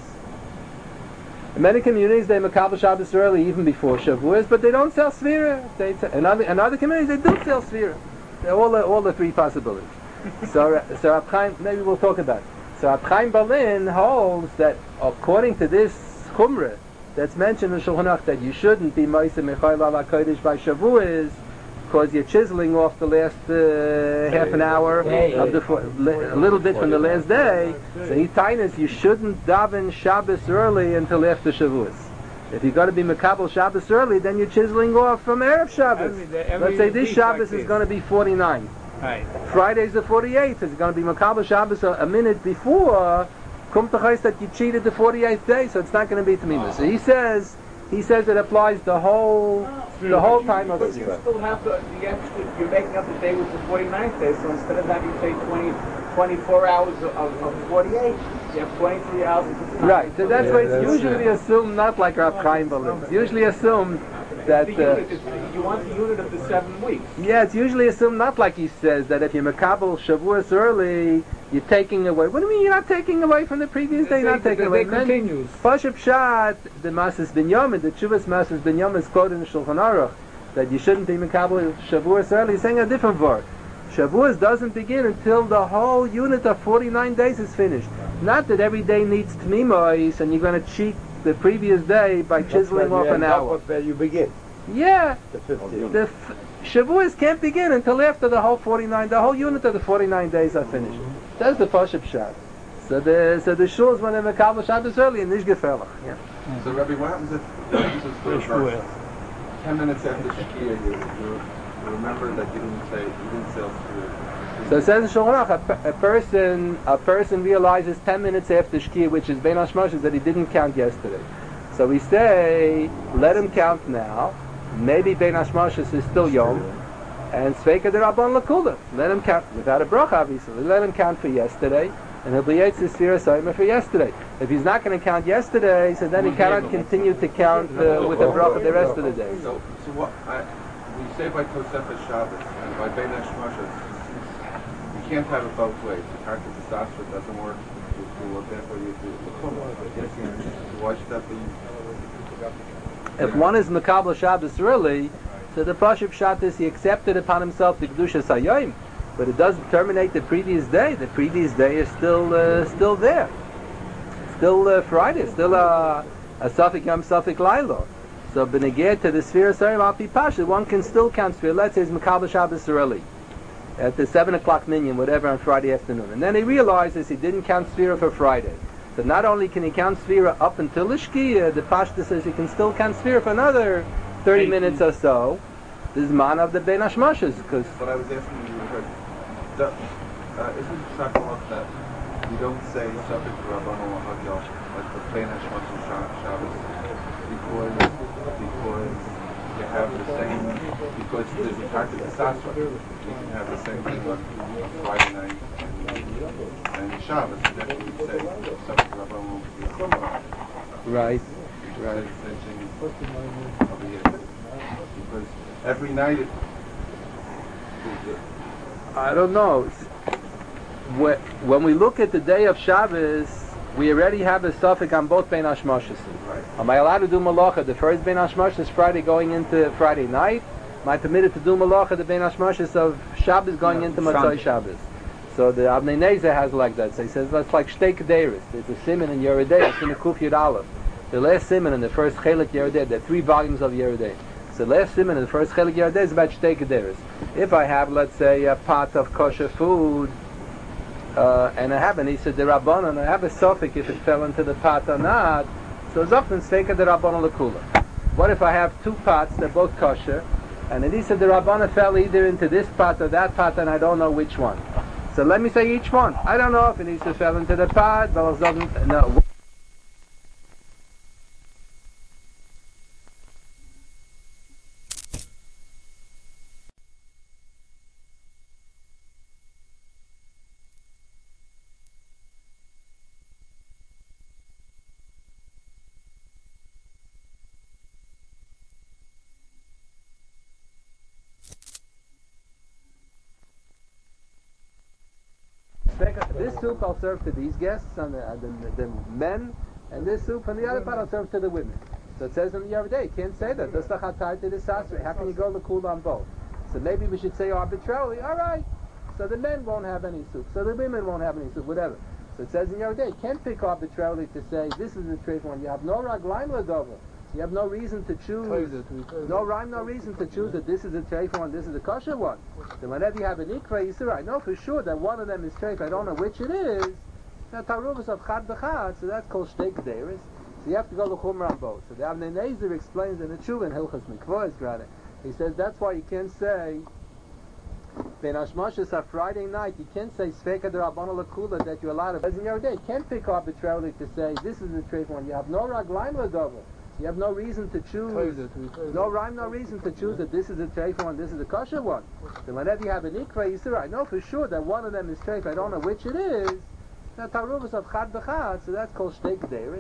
In many communities, they Makabel Shabbos early even before Shavuos, but they don't sell Svira. They t- in, other, in other communities, they do sell Svira. They're all the, all the three possibilities. so, so Rab Chaim, maybe we'll talk about it. So Rab Chaim Berlin holds that according to this Chumrah that's mentioned in Shulchan Aruch, that you shouldn't be Ma'aseh Mechayil Al HaKodesh by Shavuos because you're chiseling off the last uh, half an hour of the fo- li- a little bit from the last day. So he tainas you shouldn't daven Shabbos early until after Shavuos. If you're going to be Mekabel Shabbos early, then you're chiseling off from Erev Shabbos. Every day- every Let's say this week Shabbos like is this. going to be forty-nine. Right. Friday's the forty-eighth. It's going to be Mekabel Shabbos a, a minute before. Come to Chais that you cheated the forty-eighth day, so it's not going to be Tamimus. So he says, he says it applies the whole, the whole time of But you Tzivah. still have the, the extra, you're making up the day with the forty-ninth day, so instead of having, say, twenty, twenty-four hours of, of, of forty-eight, you have twenty-three hours of fifty. Right, so that's Yeah, why it's that's usually it. assumed not like Rav Chaim Berlin. It's usually assumed that The uh, unit is, you want the unit of the seven weeks. yeah, it's usually assumed not like he says that if you're makabel Shavuos early, you're taking away. What do you mean you're not taking away from the previous day? You're not taking away. They continues. Pashup Pshat, the Masas Binyamin, the Chuvas Masas Binyamin is quoted in the Shulchan Aruch that you shouldn't be makabel Shavuos early. He's saying a different word. Shavuos doesn't begin until the whole unit of forty-nine days is finished. Not that every day needs tmimois and you're going to cheat the previous day by chiseling off an hour. Where you begin. Yeah, The fifteenth. the f- Shavuos can't begin until after the whole forty-nine, the whole unit of the forty-nine days are finished. That's the Pashup Pshat. So the so the shuls when they're makabel Shabbos early and nicht gefährlich. Yeah. So, Rabbi, what happens if what happens if for first, ten minutes after Shkia, you, you remember that you didn't say you didn't say Shkia? So it says in Shulchan Aruch, a, per- a person a person realizes ten minutes after Shkia, which is Bein Hashmashos, that he didn't count yesterday. So we say, let him count now. Maybe Bein Hashmashos is still Yom, and Sveika D'Rabban L'Kula. Let him count without a bracha, obviously. Let him count for yesterday, and he'll be Yetzis Sfiras Hayim for yesterday. If he's not going to count yesterday, so then he cannot continue to count uh, with a bracha the rest of the day. So, so what? I, we say by Tosefes Shabbos and by Bein Hashmashos, you can't have it both ways. The character disaster doesn't work. You work therefore you do the Why should that be? If one is Makabel Shabbos early, so the Pashup Pshat is he accepted upon himself the Kedushas Hayom, but it doesn't terminate the previous day. The previous day is still uh, still there. Still uh, Friday, still uh, a Safik Yom Safik Lailo. So beneged to the Sfira Sarim Al Pi Pasha, one can still count Sfira. Let's say it's Makabel Shabbos early, at the seven o'clock minyan, whatever, on Friday afternoon. And then he realizes he didn't count Sfira for Friday. So not only can he count Sfira up until the Shkia, the Pashta says he can still count Sfira for another thirty minutes or so. This is man of the Bein Hashmashos, because What I was asking you was, the, uh, isn't Shakalot that you don't say Shabbat Rabbanu Hagel like the Bein Hashmashos Shabbos because because you have the same because there's a character disaster. You can have the same thing on Friday night and, and Shabbos. And then you would say Shabbat Rabbanu Hagel. right, right. Over here. Because every night it, it, I don't know. Wh- When we look at the day of Shabbos, we already have a suffix on both Bein Hashmashos. right. Am I allowed to do malacha the first Bein Hashmashos Friday going into Friday night? Am I permitted to do malacha the Bein Hashmashos of Shabbos going into Matzai Sunday. Shabbos? So the Avnei Nezer has like that. So he says that's like Shtei Kederis. There's a siman in Yeridei. It's in the Kuf Yud Aleph. The last siman in the first Chelik Yeridei. There are three volumes of Yeridei. So the last siman in the first Chelik Yeridei is about Shtei Kederis. If I have, let's say, a pot of kosher food, uh, and I have an Isa de Rabbanon, I have a suffix if it fell into the pot or not, so it's often Sveika de Rabbanon L'Kula. What if I have two pots, they're both kosher, and an Isa de Rabbanon fell either into this pot or that pot, and I don't know which one. So let me say each one. I don't know if an Isa fell into the pot, but it doesn't, no. This soup I'll serve to these guests, and the, the, the men, and this soup and the other part I'll serve to the women. So it says in the other day, you can't say that. That's the chatai to the sasri. How can you go the cool on both? So maybe we should say arbitrarily, all right, so the men won't have any soup, so the women won't have any soup, whatever. So it says in the other day, you can't pick arbitrarily to say, this is the trade one. You have no raglaim ladover. You have no reason to choose, no rhyme, no reason to choose that this is a treif one, this is a kosher one. So whenever you have an ikra, you say, I know for sure that one of them is treif, I don't know which it is. Now taruvas of chad b'chad, so that's called shtei kederis. So you have to go to chumra on both. So the Avnei Nezer explains in the Tshuva in Hilchas Mikvos, rather. He says that's why you can't say Ben Hashmashos on Friday night, you can't say Sveika de Rabbanu L'Kula that you're allowed to. As in your day, you can't pick arbitrarily to say this is the treif one. You have no raglaim ladover. You have no reason to choose, no rhyme, no reason to choose that this is a treif one, this is a kosher one. So whenever you have an ikra, you say, I know for sure that one of them is treif, I don't know which it is. Now taruvas of chad b'chad, so that's called shtei kederis.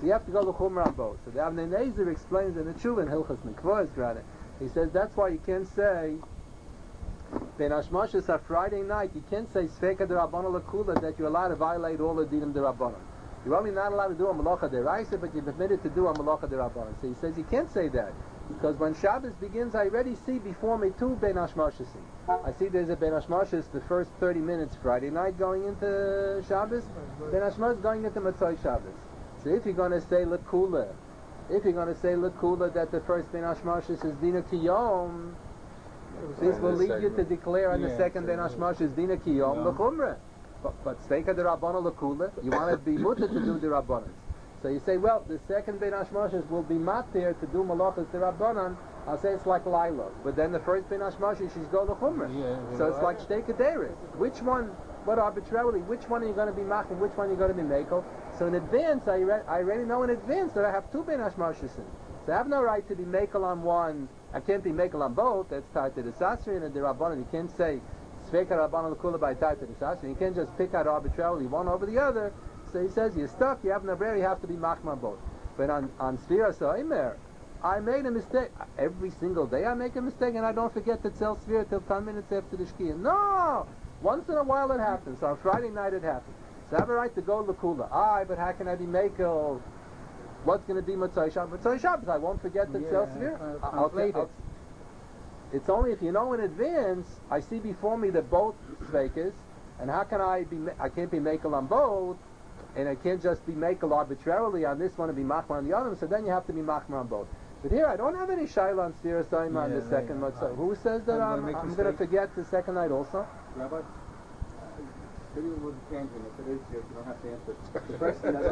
So you have to go to Chumrah on both. So the Avnei Nezer explains in the Tshuva in Hilchos Mikvahs Grana. He says that's why you can't say Ben Hashmashas on Friday night. You can't say Sveka D'Rabbanan L'Kula that you're allowed to violate all the Dinim D'Rabbanan. You're only not allowed to do a Malacha D'Raisa, but you're permitted to do a Malacha D'Rabbanan. So he says you can't say that because when Shabbos begins, I already see before me two Ben Hashmashas. I see there's a Ben Hashmashas the first thirty minutes Friday night going into Shabbos. Ben Hashmashas going into Matzai Shabbos. So if you're going to say L'Kula, if you're going to say L'Kula that the first Ben Hashmashas is Dina Kiyom, this will lead you to declare on the Yeah, second Ben Hashmashas Dina Kiyom L'Chumrah. But but Sveka D'Rabbanan L'Kula, you want to be mutter to do the Rabbanan. So you say, well, the second Ben Hashmashas will be matir to do Malachas D'Rabbanan. I'll say it's like Lila. But then the first Ben Hashmashas she's go L'Chumrah. Yeah, So it's like Shtei Kederis. Which one, what arbitrarily, which one are you going to be machim, which one are you going to be mako? So in advance, I, re- I already know in advance that I have two Ben Hashmashas in. So I have no right to be makel on one. I can't be makel on both. That's tied to the Sasri and the Rabbanan. You can't say Sveka Rabbanan L'Kula by tied to the Sasri. You can't just pick out arbitrarily one over the other. So he says you're stuck. You have no prayer. You have to be machim on both. But on on Sfira Soimer, I made a mistake. Every single day I make a mistake, and I don't forget to tell Sfira till ten minutes after the Shkia. No, once in a while it happens. So on Friday night it happens. So I have a right to go L'Kula. Aye, but how can I be makel? What's going to be Matzai Shabbos? Matzai Shabbos, I won't forget to Yeah, tell Svir. I'll I'll, translate I'll, it. It's only if you know in advance, I see before me that both Svekas, and how can I be, I can't be makel on both, and I can't just be makel arbitrarily on this one and be machmer on the other, so then you have to be machmer on both. But here I don't have any shayla on Sfira Saima on Yeah, the second right. Matzai. Who says that I'm I'm, gonna make a I'm going to mistake. forget the second night also? Rabbi, maybe it was a tangent. If it is, you don't have to answer. The first night,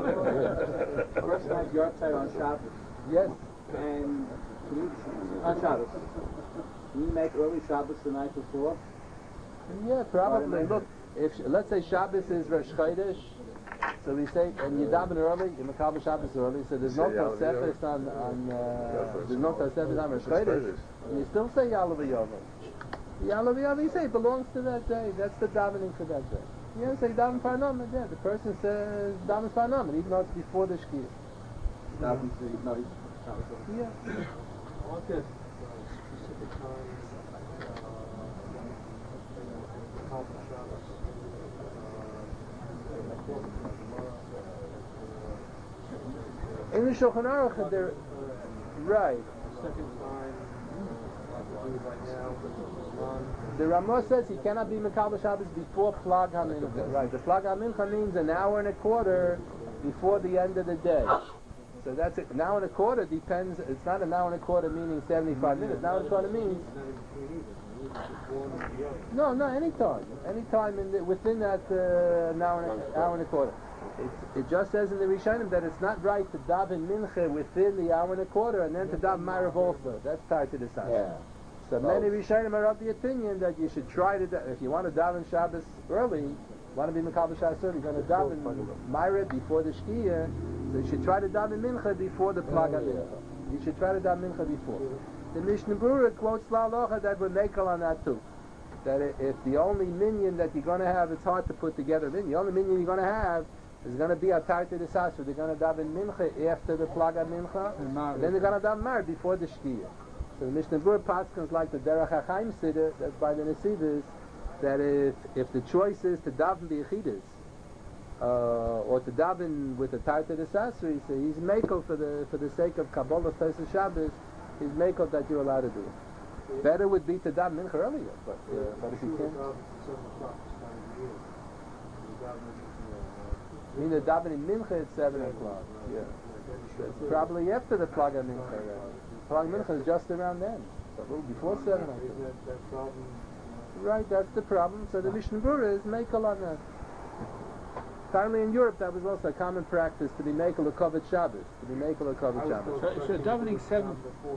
the first night you're outside on Shabbos, Yes. and can you, on Shabbos, can you make early Shabbos the night before? Yeah, probably. Friday night. Look, if let's say Shabbos is Rosh Chodesh, so we say, and you daven early, you makabel Shabbos early, so there's no Say Yalav Tosefes Yom. on, on uh, Yeah, there's no Tosefes on Rosh Chodesh, and you still say Yalav Yom. Yalav Yom, you say, belongs to that day, that's the davening for that day. Yeah, say daven Parnam, yeah, the person says daven Parnam, even though it's before the Shkia. Daven to, no, he's Shabbos. Yeah. I want this specific times, uh, Shabbos, In the Shulchan Aruch, they're, right. second time, I do it right now, The Ramah says he cannot be Mekabel Shabbos before Plag HaMincha. Right, the Plag HaMincha means an hour and a quarter before the end of the day. So that's it. An hour and a quarter depends, it's not an hour and a quarter meaning seventy-five minutes. An hour and a quarter means, no, no, any time. Any time in the, within that uh, an hour and a, hour and a quarter. It, it just says in the Rishonim that it's not right to daven Mincha within the hour and a quarter and then to daven Ma'ariv also. That's tied to the Sasha. Yeah. So many Rishonim are of the opinion that you should try to, da- if you want to daven Shabbos early, want to be Mekabel Shabbos early, you're going to daven Ma'ariv before the Shkia, so you should try to daven Mincha before the Plag HaMincha. You should try to daven Mincha before. The Mishnah Berurah quotes La Halacha that we're makel on that too. That i- if the only minion that you're going to have, it's hard to put together. Then the only minion you're going to have is going to be a tar to the sasra. They're going to daven mincha after the Plag HaMincha, And Ma'ariv. and then they're going to daven Ma'ariv before the Shkia. So the Mishnah Berurah paskins like the Derech HaChaim Siddur, that's by the Nesivos, that if if the choice is to daven the Yechidus, uh, or to daven with the tar to the sasra, so he's makel for the for the sake of Kabbalah Tosef Shabbos. He's makel that you're allowed to do it. Better would be to daven mincha earlier, but uh, but if you can't, I mean the davening mincha at seven o'clock. Yeah, it's probably after the Plag HaMincha. Right? Plag HaMincha is just around then, so a little before seven. I think. Right, that's the problem. So the Mishnah Berurah is makel on that. Apparently in Europe that was also a common practice to be makel a covet Shabbos, to be makel a covet Shabbos. So, so davening seven.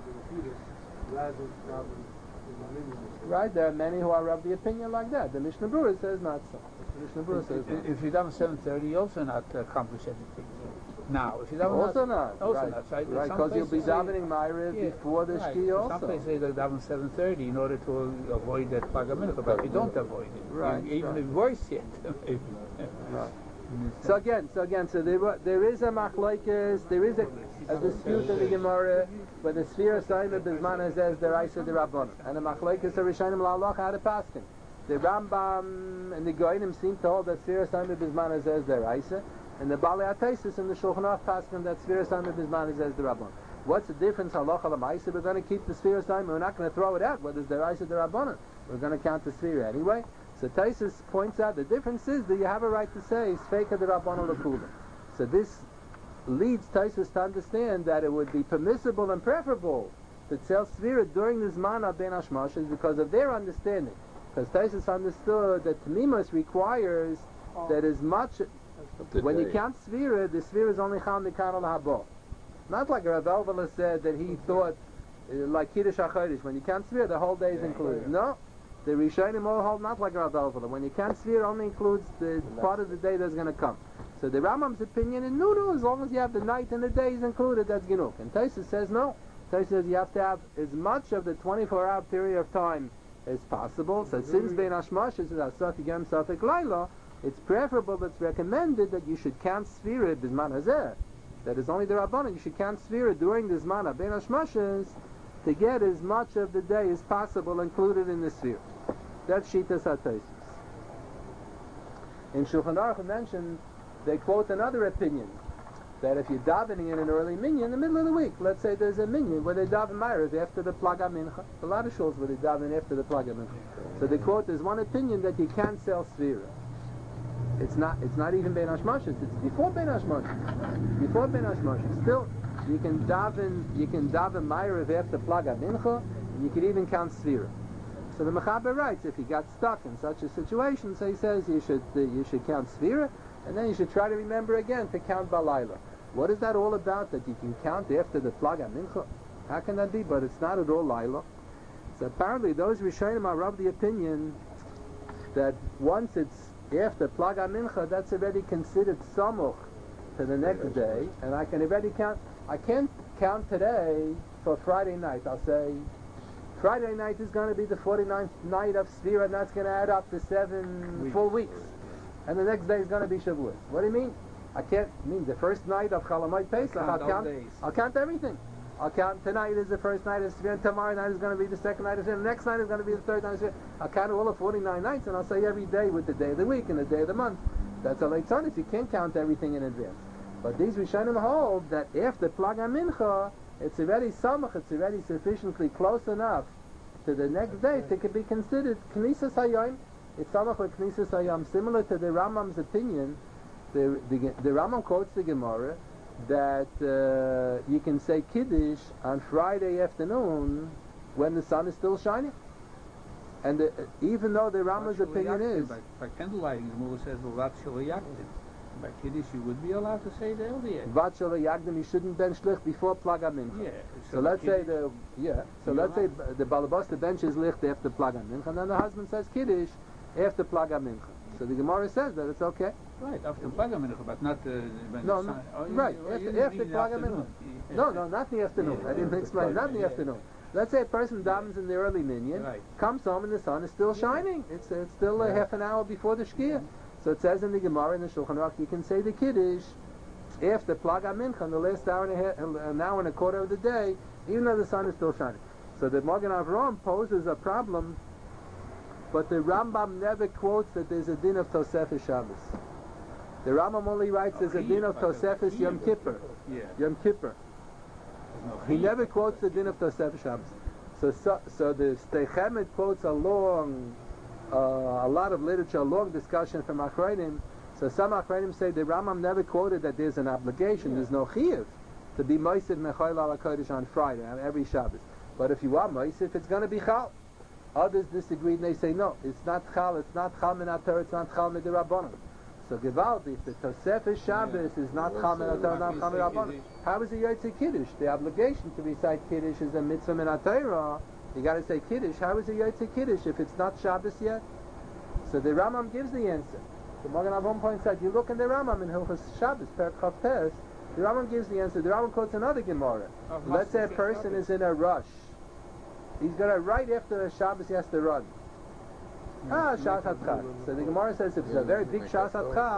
Right, there are many who are of the opinion like that. The Mishnah Berurah says not so. The Mishnah Berurah says not. If you daven seven thirty, you also not accomplish anything. Now, if you daven Also not. also right, not. So I- right, some because you'll be places say- davening Ma'ariv Yeah, before the right. Shkia So also. some places say they daven seven thirty in order to avoid that Plag HaMincha, but if you don't avoid it, Right, you even right. if worse yet. maybe. Right. So again, so again, so there, wa- there is a machlokes, there is a, a dispute in the Gemara whether Sfira Saima Bizman Hazeh the Raisa the Rabbanon, and the machlokes the Rishonim La'aloch had a paskin. The Rambam and the Goinim seem to hold that Sfira Saima Bizman Hazeh the Raisa, and the Balei HaTaisus and the Shulchan Aruch paskin that Sfira Saima Bizman Hazeh the Rabbanon. What's the difference? Halacha l'maisa. We're going to keep the Sfira Saima. We're not going to throw it out. Whether it's the Raisa or the Rabbanon, we're going to count the Sfira anyway. So Taisus points out the difference is that you have a right to say Sfeika the Rabbanon l'Kula. So this leads Taisus to understand that it would be permissible and preferable to tell Sfira during the Zman of Ben Hashmashas because of their understanding. Because Taisus understood that Tamimus requires that as much when you count Sfira, the Sfira is only Chal Mikan al Haba. Not like Rav Elvela said that he thought uh, like Kiddush HaChodesh, when you count Sfira, the whole day is included. No. The Rishonim all hold not like Rav Elvela. When you count Sfira, only includes the part of the day that's going to come. So the Rambam's opinion is no, no, as long as you have the night and the day is included, that's Ginuk. And Taisus says no. Taisus says you have to have as much of the twenty-four hour period of time as possible. So since Ben Hashmash is Asaf Yom Safek Laila, it's preferable, it's recommended that you should count Sfira Bizman Hazeh. That is only the Rabbanon. You should count Sfira during the Zman of Ben Hashmashas to get as much of the day as possible included in the Sfira. That's Shitas HaTaisus. In Shulchan Aruch mentioned, they quote another opinion, that if you're davening in an early minyan in the middle of the week, let's say there's a minyan where they daven Ma'ariv after the Plaga Mincha. A lot of shuls where they daven after the Plaga Mincha. So they quote, there's one opinion that you can't sell Sfira. It's not It's not even Ben Hashmashas, it's before Ben Hashmashas. Before Ben Hashmashas. Still, you can daven, you can daven Ma'ariv after Plaga Mincha, and you can even count Sfira. So the Mechaber writes, if he got stuck in such a situation, so he says you should uh, you should count Sfira, and then you should try to remember again to count Balayla. What is that all about, that you can count after the Plaga Mincha? How can that be? But it's not at all Laila. So apparently those Rishonim are of the opinion that once it's after Plaga Mincha, that's already considered Samuch to the next day, and I can already count, I can't count today for Friday night. I'll say, Friday night is going to be the forty-ninth night of Sfira, and that's going to add up to seven weeks. full weeks. And the next day is going to be Shavuot. What do you mean? I can't I mean the first night of Chalamayit Pesach. I'll count. I'll count everything. I'll count tonight is the first night of Sfira, and tomorrow night is going to be the second night of Sfira, the next night is going to be the third night of Sfira. I'll count all the forty-nine nights, and I'll say every day with the day of the week and the day of the month. That's a late Tzanis. You can't count everything in advance. But these Rishonim hold that after Plaga Mincha, it's already Samach, it's already sufficiently close enough to the next day to be considered Knesas Hayom. It's Samach with Knesas Hayom, similar to the Rambam's opinion. The, the, the Rambam quotes the Gemara that uh, you can say Kiddush on Friday afternoon when the sun is still shining. And the, even though the Rambam's opinion is... By, by candlelighting, the Mullah says, well, that's Yakdim. By Kiddush, you would be allowed to say the L D A. Vat Shel Yagdim, you shouldn't bench licht before Plaga Mincha. Yeah. So, So let's say Kiddush- the yeah. So let's say b- the Balabasta benches licht after Plaga Mincha, and then the husband says Kiddush after Plaga Mincha. So the Gemara says that it's okay. Right, after Plaga Mincha, but not uh, when No, the no, sun... oh, you- right, you- after- you didn't after mean in the Plaga afternoon. No, no, not in the afternoon. I didn't explain. Not in the Yeah. afternoon. Let's say a person davens in the early minyan, Right. comes home and the sun is still shining. It's it's still a half an hour before the Shkia. So it says in the Gemara in the Shulchan Aruch, you can say the Kiddush after Plaga Mincha, in the last hour and a half, an hour and a quarter of the day, even though the sun is still shining. So the Magen Avraham poses a problem, but the Rambam never quotes that there's a din of Tosefes Shabbos. The Rambam only writes there's a din of Tosefes Yom Kippur. Yeah. Yom Kippur. No, He never quotes the din of Tosefes Shabbos. So, so, so the Steichemet quotes a long, uh, a lot of literature, a long discussion from Achronim. So some Achronim say the Rambam never quoted that there's an obligation, there's no chiyuv to be Moisef Mechayil Ala Kodesh on Friday, on every Shabbos. But if you are Moisef, it's going to be Chal. Others disagree and they say no, it's not Chal, it's not Chal Min HaTorah, it's not Chal Min HaRabbanon. So Gewalt, if the Tosefes Shabbos is not Chal Min HaTorah, not Chal Min HaRabbanon, how is it Yotze Kiddush? The obligation to recite Kiddush is a mitzvah Min HaTorah. You got to say Kiddush. How is it Yotze Kiddush if it's not Shabbos yet? So the Rambam gives the answer. The Magen Avraham points out, you look in the Rambam in Hilchos Shabbos, Perek Chav Tes, the Rambam gives the answer. The Rambam quotes another Gemara. Of Let's say a Master person Shabbos. is in a rush. He's going to, right after Shabbos, he has to run. Ah, Shas HaTchak. So the Gemara says if it's a very big Shas HaTchak,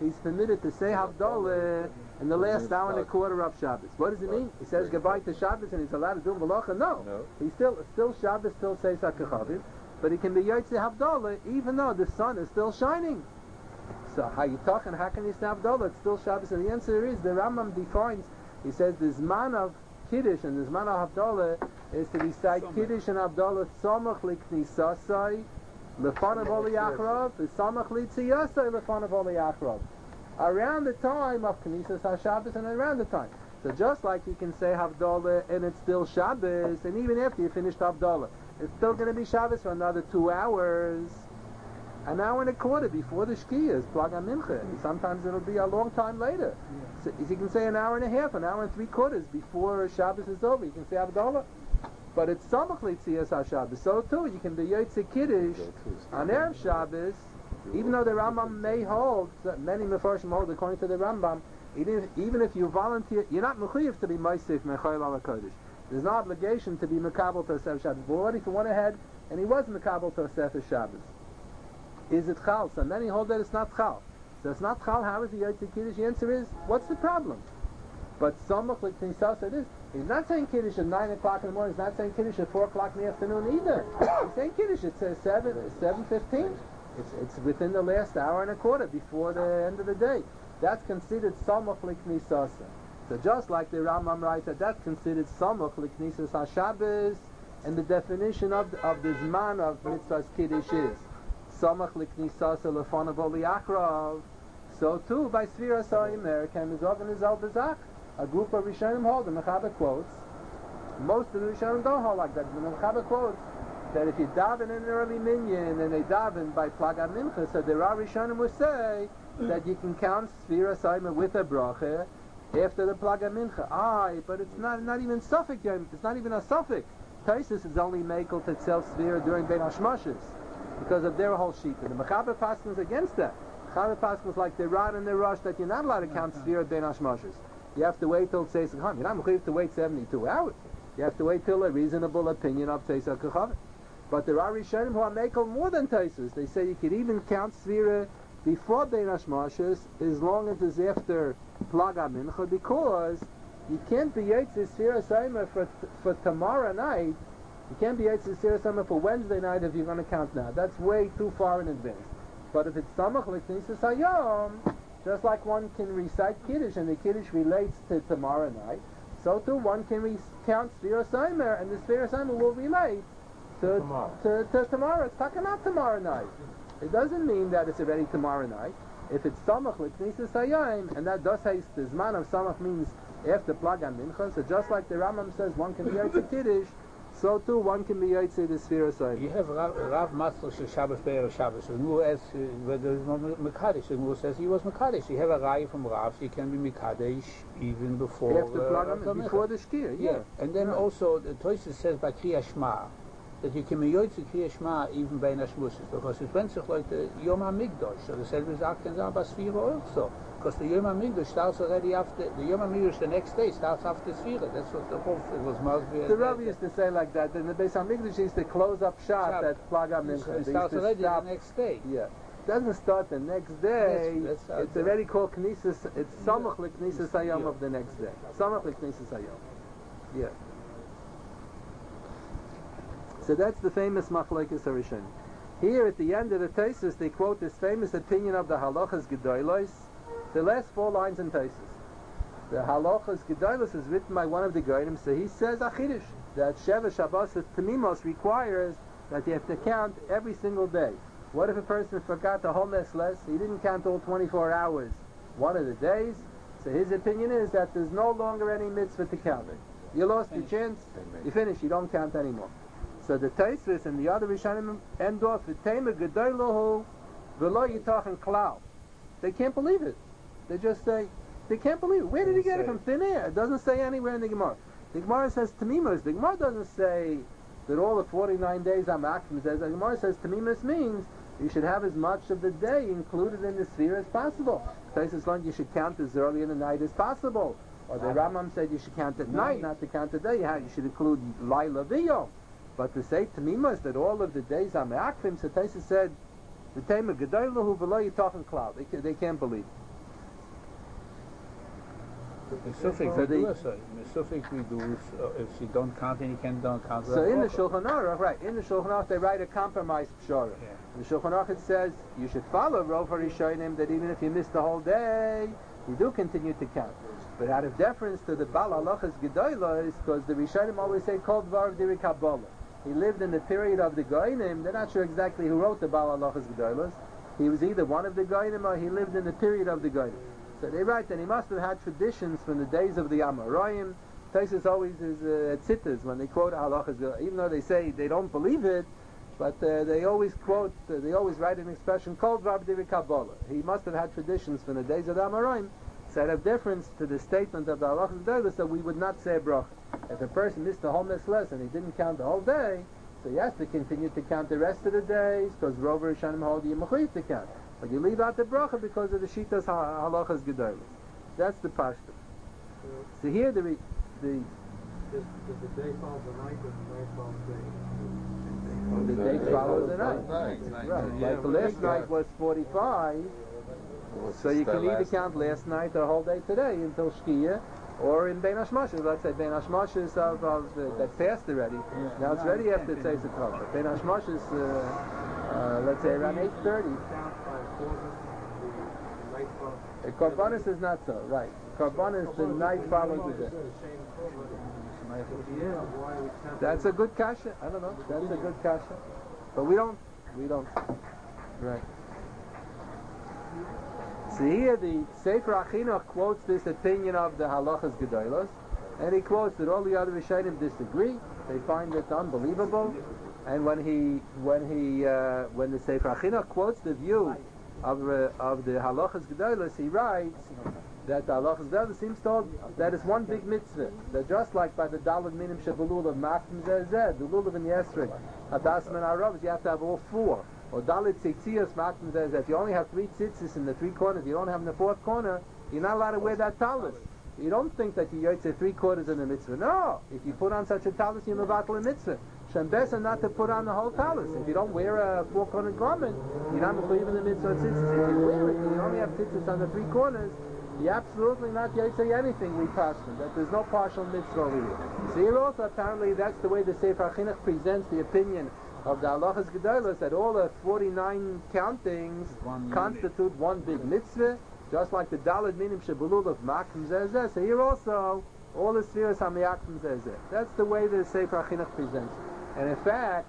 he's permitted to say Havdalah in the last hour and a quarter of Shabbos. What does it mean? He says goodbye to Shabbos and he's allowed to do Malacha? No. No. He's still, still Shabbos, still says HaKachavim, but he can be Yotze Havdalah even though the sun is still shining. So how you talking? How can you say Havdalah? It's still Shabbos. And the answer is, the Rambam defines, he says the Zman of Kiddush and the Zman of Havdalah is to recite Kiddush and Havdalah Tzomach Liknisasai Lefanav Oli Achrav, Tzomach Litziyasai Lefanav Oli Achrav. Around the time of Knesset HaShabbos and around the time. So just like you can say Havdalah and it's still Shabbos, and even after you finished Havdalah, it's still going to be Shabbos for another two hours. An hour and a quarter before the Shkia is Plag HaMincha. And sometimes it'll be a long time later. Yeah. So you can say an hour and a half, an hour and three quarters before Shabbos is over. You can say Havdalah. But it's Samach L'Tzias HaShabbos. So too, you can be Yotze Kiddush on Erev Shabbos, even though the Rambam may hold, many Mefarshim hold according to the Rambam, even if, even if you volunteer, you're not mechuyev to be Meisif Mechayil Ala Kodesh. There's no obligation to be Mekabel Tosef Shabbos. But what if he went ahead and he was Mekabel Tosef Shabbos? Is it Chal? So many hold that it's not Chal. So it's not Chal, how is he Yotze Kiddush? The answer is, what's the problem? But Samach L'Knisas it is. He's not saying Kiddush at nine o'clock in the morning. He's not saying Kiddush at four o'clock in the afternoon either. He's saying Kiddush at uh, seven, seven fifteen. It's it's within the last hour and a quarter before the end of the day. That's considered Samach L'Knisas. So just like the Rambam writes that that's considered Samach L'Knisas HaShabbos, and the definition of the, of the Zman of Mitzvah's Kiddush is Samach L'Knisas Lefanav Oli Achrav. So too by Sfiras HaYomer can Mizogan Izal Bezach. A group of Rishonim hold, the Mechaber quotes, most of the Rishonim don't hold like that, but the Mechaber quotes that if you daven in an early minyan and they daven by Plag HaMincha, so there are Rishonim who say that you can count Sfiras HaYomer with a bracha after the Plag HaMincha. Aye, but it's not not even Suffolk Yom, it's not even a Suffolk. Taisus is only Mekel to tell Sfira during Ben Hashmashis because of their whole sheet. And the Mechaber Paschal is against that. Mechaber Paschal is like the Rad and the Rush that you're not allowed to count Sfira Ben Hashmashis. You have to wait till Tzeis HaKachavim. You're not mechuyev to wait seventy-two hours. You have to wait till a reasonable opinion of Tzeis HaKachavim. But there are Rishonim who are makel more than Taisus. They say you could even count Sfira before Bein Hashmashas as long as it's after Plag HaMincha, because you can't be Yotze Sfiras HaYomer for for tomorrow night. You can't be Yotze Sfiras HaYomer for Wednesday night if you're going to count now. That's way too far in advance. But if it's Samach L'Knisas HaYom, just like one can recite Kiddush, and the Kiddush relates to tomorrow night, so too one can recount Sfiras HaYomer, and the Sfiras HaYomer will relate to tomorrow. To, to tomorrow. It's talking about tomorrow night. It doesn't mean that it's already tomorrow night. If it's Samach L'Knisas HaYom, and that does say the Zman of Samach means after Plag HaMincha, so just like the Rambam says one can be Yotze Kiddush, so too one can be Yotze the Sfiras HaYomer. You have Rav, Rav Matzl Shel Shabbos Be'er Shabbos. And Nur asks uh, whether there's no Mekadesh. And Nur says he was Mekadesh. You have a Rai from Rav. He can be Mekadesh even before after uh, Plag HaMincha, before the Shkia. Yeah. yeah. And then right. also the Tosis says by Kriya Shema that you can be Yotze Kriya Shema even by Nashmusis, because it went sich like the Yom HaMikdash. So the selbe sagt can sagen by Sfira also. Because the Yom HaMikdash starts already after, the Yom HaMikdash the next day starts after Sfira. That's what the whole thing was. Mosby. The Rav used to say like that. Then the Beis HaMikdash used to close up shop at Plag HaMincha. It starts already stop. The next day. Yeah. It doesn't start the next day. That's, that's it's already called Knesses. It's Samach L'Knisas HaYom yeah. of the next day. Samach L'Knisas HaYom. Yeah. So that's the famous Machlokes HaRishonim. Here at the end of the Taisus, they quote this famous opinion of the Halachas Gedolos. The last four lines in Taisus. The Halachas Gedolos is written by one of the Goyim, so he says Achidush, that Sheva Shabbos Tamimos requires that you have to count every single day. What if a person forgot the whole Mesles? He didn't count all twenty-four hours one of the days. So his opinion is that there's no longer any mitzvah to count it. You lost finish. your chance, you finish, you don't count anymore. So the Taisus and the other Rishonim end off with Tamer Gedolahu V'lo Yitachin Klal. They can't believe it. They just say, they can't believe it. Where did he get it from? Thin air. It doesn't say anywhere in the Gemara. The Gemara says Tamimus. The Gemara doesn't say that all the forty-nine days are Maksim. The Gemara says Tamimus means you should have as much of the day included in the sphere as possible. Taisus learned you should count as early in the night as possible. Or the Rambam said you should count at night, not to count the day. You should include Laila V'yom. But to say Tamimus that all of the days are Me'akvim, so Taisus said, the Tamer Gedolahu V'lo Yitachin Klal. They, they can't believe it. Mesufik, So we do the- a say. Mesufik we do, uh, if you don't count and you can don't count. So in the bracha. Shulchan Aruch, right, in the Shulchan Aruch they write a compromise pshara. Yeah. In the Shulchan Aruch it says you should follow Rov HaRishonim that even if you miss the whole day, you do continue to count. But out of deference to the Bal Halachas Gedolos, because the Rishonim always say Kol Dvar Diri Kabbalah. He lived in the period of the Goyim. They're not sure exactly who wrote the Bal Halachas Gedolos. He was either one of the Goyim or he lived in the period of the Goyim. So they write that he must have had traditions from the days of the Amoraim. Taisus always is uh, tzittas when they quote halachas, even though they say they don't believe it, but uh, they always quote, uh, they always write an expression called Rav Divi Kabbalah. He must have had traditions from the days of the Amoraim. So out of difference to the statement of the halachas Gedolos that we would not say a bracha. If a person missed the whole next lesson, he didn't count the whole day, so he has to continue to count the rest of the days because Rov HaRishonim hold you mechuyev to count. But you leave out the bracha because of the shitas ha- halachas Gedolos. That's the pashtus. So here the re- the Does, does the day follow the night or the night follow the day? the day follows the night. Night. Right. Yeah, Like the but last they night got- was forty-five, so you can either count last night or whole day today until Shkia, or in Bein Hashmashas. Let's say Bein Hashmashas of, of uh, that passed already. Now it's ready after Tzeitzei Tov. But Bein Hashmashas, uh, uh, let's say around eight thirty. Count by quarters, the night follows. The Korbanos is not so, right. Korbanos, the night follows the day. Yeah, why we count? That's a good kasha. I don't know. That's a good kasha. But we don't, we don't. Right. So here the Sefer Achinuch quotes this opinion of the Halachas Gedolos, and he quotes that all the other Rishonim disagree. They find it unbelievable. And when he, when he, uh, when the Sefer Achinuch quotes the view of uh, of the Halachas Gedolos, he writes that the Halachas Gedolos seems told that it's one big mitzvah. That just like by the Dalad Minim Shebelul of Makim Zezed, the Lulav and Yesrik, Hadas and Aravs, you have to have all four. Or Dalit Tzitzias Makim Zezed. If you only have three tzitzis in the three corners, you don't have in the fourth corner, you're not allowed to wear that talis. You don't think that you yotze three quarters in the mitzvah. No! If you put on such a talis, you're mevatel a mitzvah. Shem besa not to put on the whole talis. If you don't wear a four-cornered garment, you're not mechuyev in the mitzvah of tzitzis. If you wear it, and you only have tzitzis on the three corners, you're absolutely not yotze anything, we pass them. That there's no partial mitzvah over here. So here also, apparently, that's the way the Sefer Achinuch presents the opinion of the Halachas Gedolos, that all the forty-nine countings One constitute one big mitzvah, just like the Daled Minim Shebulul of Makim Zezeh. So here also, all the Sfiras HaMiyaktim Zezeh. That's the way the Sefer Achinuch presents. And in fact,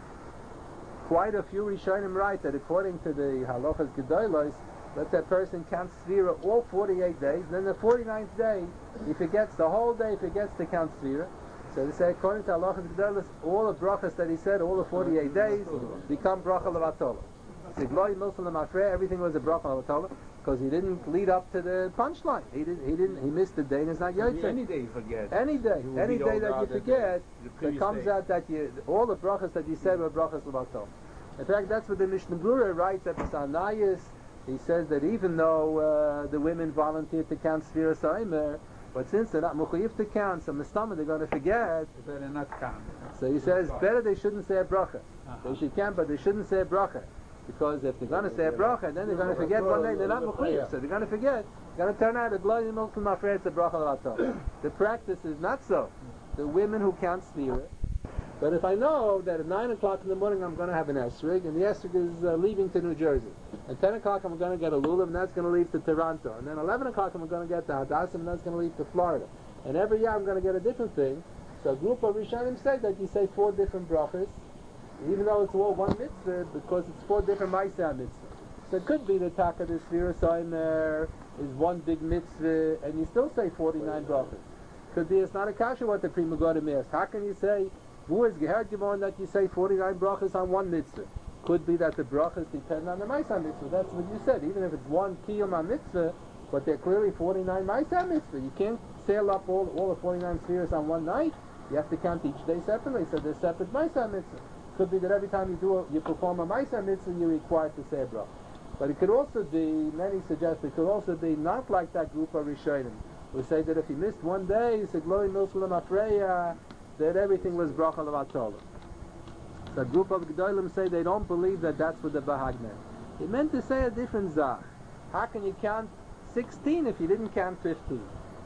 quite a few Rishonim write that according to the Halachas Gedolos, that that person counts Sfira all forty-eight days, and then the forty-ninth day, he forgets the whole day, he forgets to count Sfira. So they say, according to Halachas Gedolos, all the brachas that he said, all the forty-eight days, become bracha levatola. Sigloi milsa lemafrei, everything was a bracha levatola, because he didn't lead up to the punchline. He didn't. He didn't. He missed the day, and it's not Any yotze. day you forget. Any day, You will any be day over that you other forget, day, the it previous comes day. out that you all the brachas that you said were brachas levatola. In fact, that's what the Mishnah Berurah writes at Sanayis. He says that even though uh, the women volunteered to count Sfiras HaOmer, but since they're not mechuyev to count, so Mistama they're going to forget. You better not count. So he says better they shouldn't say a bracha. Uh-huh. They should count, but they shouldn't say a bracha, because if they're going to say a bracha, then they're going to forget one day. They're not mechuyev, so they're going to forget. They're going to turn out a glory milk from my friends a bracha lavato. The practice is not so. The women who count Sfira. But if I know that at nine o'clock in the morning I'm going to have an esrig, and the esrig is uh, leaving to New Jersey, at ten o'clock I'm going to get a lulav, and that's going to leave to Toronto, and then eleven o'clock I'm going to get the Hadassah, and that's going to leave to Florida. And every year I'm going to get a different thing. So a group of Rishonim say that you say four different brachas, even though it's all one mitzvah, because it's four different Maaseh mitzvah. So it could be the Taka the Sfiras HaOmer is one big mitzvah, and you still say forty-nine brachas. Could be it's not a kasha what the Pri Megadim asks. How can you say who is gehert geworden that you say forty-nine brachas on one mitzvah? Could be that the brachas depend on the Maaseh mitzvah. That's what you said. Even if it's one kiyum on mitzvah, but they're clearly forty-nine Maaseh mitzvah. You can't sail up all all the forty-nine spheres on one night. You have to count each day separately. So they're separate Maaseh mitzvah. Could be that every time you do a, you perform a Maaseh mitzvah, you're required to say a bracha. But it could also be, many suggest it could also be not like that group of Rishonim who say that if you missed one day, you said glory milsulam afreya, that everything was bracha levatola. So a group of Gedolim say they don't believe that that's what the Bahag meant. He meant to say a different zach. How can you count sixteen if you didn't count fifteen?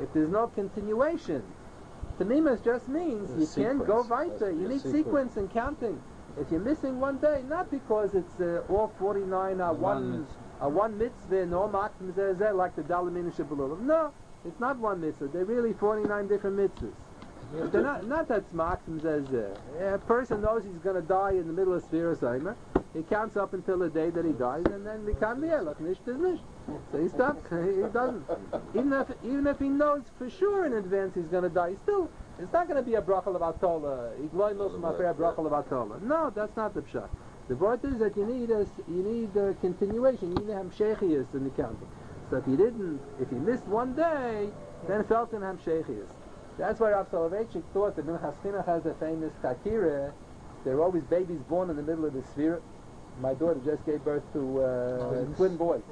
if there's no continuation, Tamimus just means There's you can't go sequence. weiter. Has to You be a need sequence. sequence in counting. If you're missing one day, not because it's uh, all forty-nine are one are one mitzvah and all maktim zeh like the Dalamin Shabbalulav. No, it's not one mitzvah. They're really forty-nine different mitzvahs. But they're not, not that's maktim zeh. A person knows he's going to die in the middle of Sfiras Eimer. He counts up until the day that he dies, and then we can't be like nicht is nicht. So he stops. He doesn't. Even if even if he knows for sure in advance he's going to die, he still it's not going to be a brachal of atola. Igloy nos mafreya brachal of atola. No, that's not the pshat. The point is that you need a you need a continuation. You need to have hamshechius in the counting. So if you didn't, if you missed one day, then it felt in hamshechius. That's why Rav Soloveitchik thought that Minchas Chinuch has a famous kakira. There are always babies born in the middle of the sphere. My daughter just gave birth to uh, twin boys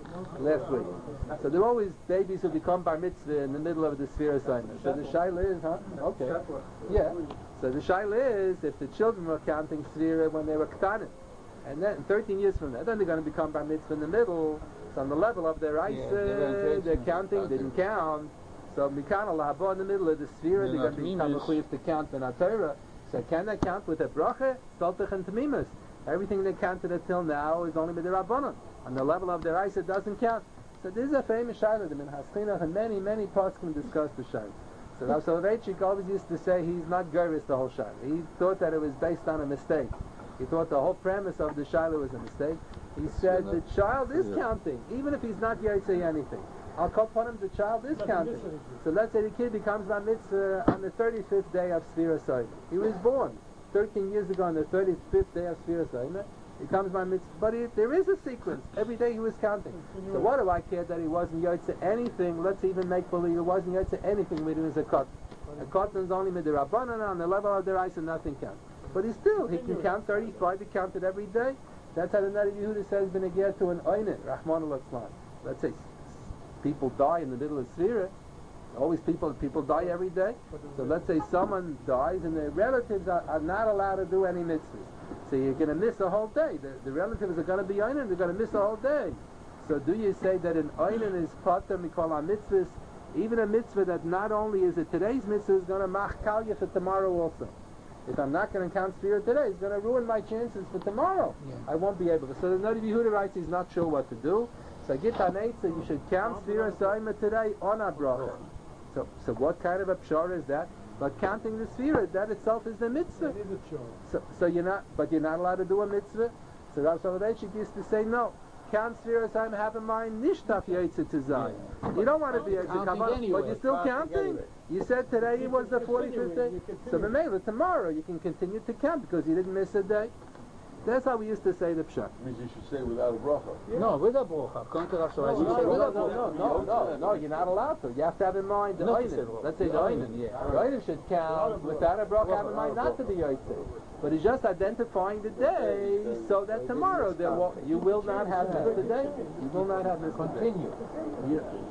last week. So there are always babies who become bar mitzvah in the middle of the sphere assignment. So the shaila is, huh? Okay. Yeah. So the shaila is, if the children were counting sphere when they were ktanim, and then thirteen years from now, then they're going to become bar mitzvah in the middle. So on the level of their ice, uh, they're counting, didn't count. So mikana lahaba in the middle of the sphere, they're going to become a chuyev to count in Torah. So can they count with a bracha? Toltech and tamimus. Everything they counted until now is only with the Rabbanon. On the level of their ice, it doesn't count. So this is a famous shayla. The Minchas Chinuch and many, many parts can discuss the shayla. So Rav Soloveitchik always used to say he's not Gervis the whole shayla. He thought that it was based on a mistake. He thought the whole premise of the shayla was a mistake. He said the child is counting, even if he's not Yotzei anything. I'll call upon him, the child is counting. So let's say the kid becomes bar mitzvah on the thirty-fifth day of Sfiras Eimer. He was born thirteen years ago on the thirty-fifth day of Sfiras Eimer. He comes by mitzvah, but he, there is a sequence. Every day he was counting. So what do I care that he wasn't Yotzei anything? Let's even make believe he wasn't Yotzei anything with him as a cut. A cotton is only with the Rabbanan on the level of their ice and nothing counts. But he still, he can count thirty-five, he counted every day. That's how the Nari Yehuda says, been a get to an oinen, Rahman al Let's say people die in the middle of Sfira. Always people people die every day. So let's say someone dies and their relatives are, are not allowed to do any mitzvahs. So you're going to miss a whole day. The, the relatives are going to be oinen, they're going to miss a whole day. So do you say that an oinen is pater mikol ha-mitzvahs, even a mitzvah that not only is it today's mitzvah is going to machkal you for tomorrow also. If I'm not going to count Sfira today, it's going to ruin my chances for tomorrow. Yeah. I won't be able to. So the Nari Yehuda writes he's not sure what to do. So Gita Neitza, you should count Sfira Saima today on a bracha. So, so what kind of a pshara is that? But counting the Sfira, that itself is the mitzvah. So, so you're not, but you're not allowed to do a mitzvah. So Rav Soloveitchik used to say no. Count Sfira Saima, have in mind nishtaf yaitza to zayin. You don't want to be yaitza kabbalah, anyway. but you're still Counting counting. anyway. You said today was the forty-fifth day. You continue. So B'meila, tomorrow you can continue to count because you didn't miss a day. That's how we used to say the pshat. Means you should say without a bracha. No, with a bracha. According to Rav No, Soloveitchik, no, you say with no, a no, bracha. no, no, no, no, you're not allowed to. You have to have in mind the Not to say oinen. bracha. Let's say the The oinen. oinen, yeah. The oinen should count without a bracha, have in mind not to be yotzei. But it's just identifying the day so that tomorrow there will, you will not have missed the day. You will not have missed the day. Continue. Yeah.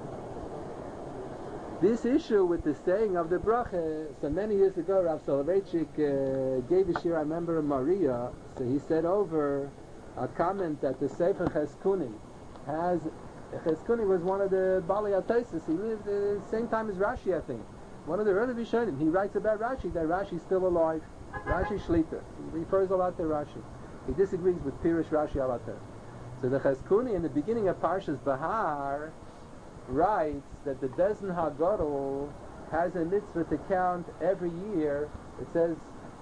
This issue with the saying of the bracha, so many years ago, Rav Soloveitchik uh, gave a shir, I remember in Maria, so he said over a comment that the Sefer Cheskuni has, Cheskuni was one of the Bali Ataisis, he lived at the same time as Rashi, I think. One of the early Rishonim, he writes about Rashi, that Rashi's still alive, Rashi Shlita, he refers a lot to Rashi. He disagrees with Pirish Rashi Alater. So the Cheskuni in the beginning of Parshas Bahar, writes that the Bezdin HaGadol has a mitzvah to count every year. It says,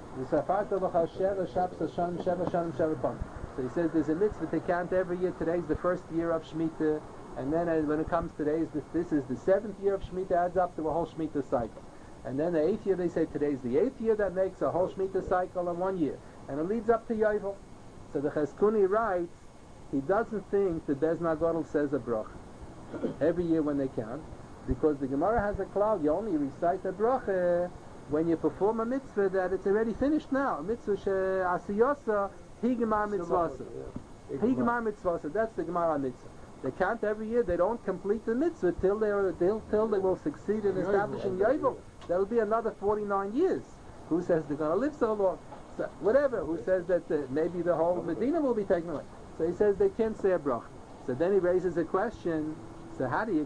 so he says there's a mitzvah to count every year. Today's the first year of Shemitah, and then uh, when it comes today, this, this is the seventh year of Shemitah, adds up to a whole Shemitah cycle. And then the eighth year, they say today's the eighth year, that makes a whole Shemitah cycle in one year. And it leads up to Yovel. So the Cheskuni writes, he doesn't think the Bezdin HaGadol says a bracha every year when they count, because the Gemara has a cloud, you only recite a bracha when you perform a mitzvah that it's already finished now. A mitzvah she'asiyasa higemar mitzvasa. Higemar mitzvasa, that's the Gemara mitzvah. They count every year, they don't complete the mitzvah till they are, till, till they will succeed in establishing Yovel. That'll be another forty-nine years. Who says they're going to live so long? So, whatever, who says that uh, maybe the whole Medina will be taken away. So he says they can't say a bracha. So then he raises a question, so how do you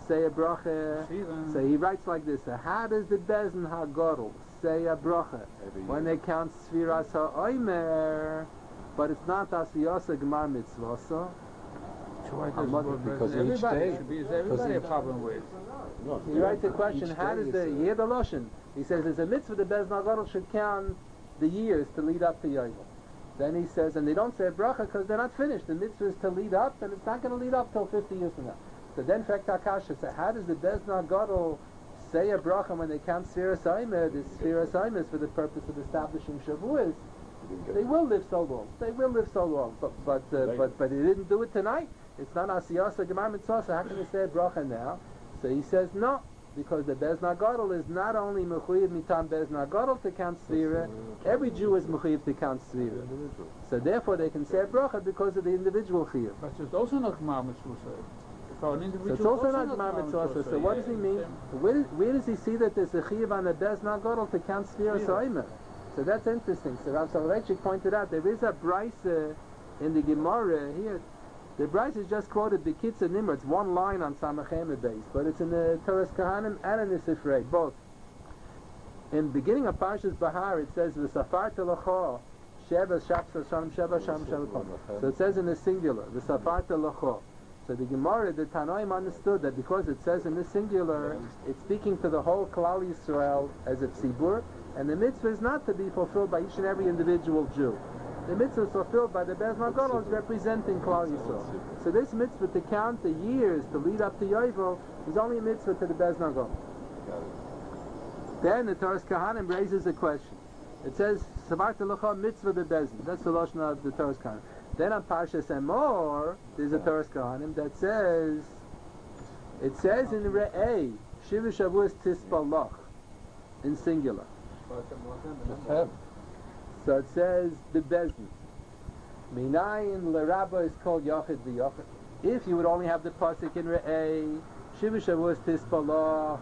say a bracha. Even- So he writes like this: how does the Bezin Hagadol say a bracha Every when year. they count Sfiras HaOmer, but it's not Asiyasa Gemar Mitzvasa? Why I'm does not- what- because each everybody day- should be, is everybody a because problem with? No, He writes the question: each how day does is the a- year the Lashon? He says there's a mitzvah the Bezin Hagadol should count the years to lead up to Yovel. Then he says, and they don't say a bracha because they're not finished. The mitzvah is to lead up, and it's not going to lead up till fifty years from now. So then, Fekta Kasha said, how does the Bezna Gadol say a bracha when they count Sfiras HaOmer? The Sfiras HaOmer is for the purpose of establishing Shavuos. They will live so long. They will live so long. But but uh, but but they didn't do it tonight. It's not Asiyasa Gemar Mitzvah. So how can they say a bracha now? So he says no, because the Bezna Gadol is not only mechuyev mitam Bezna Gadol to count Sfira. Every Jew is mechuyev to count Sfira. So therefore they can say a bracha because of the individual chiyuv. But it's also not Gemar Mitzvah. For an So individual, it's also not Gemar Gemar Mitzvah. Mitzvah, So what does he yeah, mean? same. Where, where does he see that there's a chiyuv on the Bezna Gadol to count Sfira Yeah. Soimer? So that's interesting. So Rav Soloveitchik pointed out there is a brisa in the Gemara here. The brisa is just quoted B'Kitza Nimr. It's one line on Samachem base, but it's in the Toras Kahanim and in the Sifrei, both. In the beginning of Parshas Bahar, it says V'safar Telecho Sheva Shapsa Shalom Sheva Shalom Sheva. So it says in the singular V'safar Telecho. So the Gemara, the Tanoim understood that because it says in the singular, it's speaking to the whole Klal Yisrael as a tzibur, and the mitzvah is not to be fulfilled by each and every individual Jew. The mitzvah is fulfilled by the Bezna Gadol representing Klal Yisrael. So this mitzvah to count the years to lead up to Yovel is only a mitzvah to the Bezna Gadol. Then the Toras Kahanim raises a question. It says, Savarta Lecha mitzvah bebezin. That's the Lashon of the Toras Kahanim. Then on Parshas Emor, there's a Toras Kahanim that says, it says in Re'eh, Shiva Shavuos Tispalach, in singular. So it says, bebezin. Minayin l'rabba is called Yochid v'Yochid. If you would only have the pasuk in Re'eh, Shiva Shavuos Tispalach,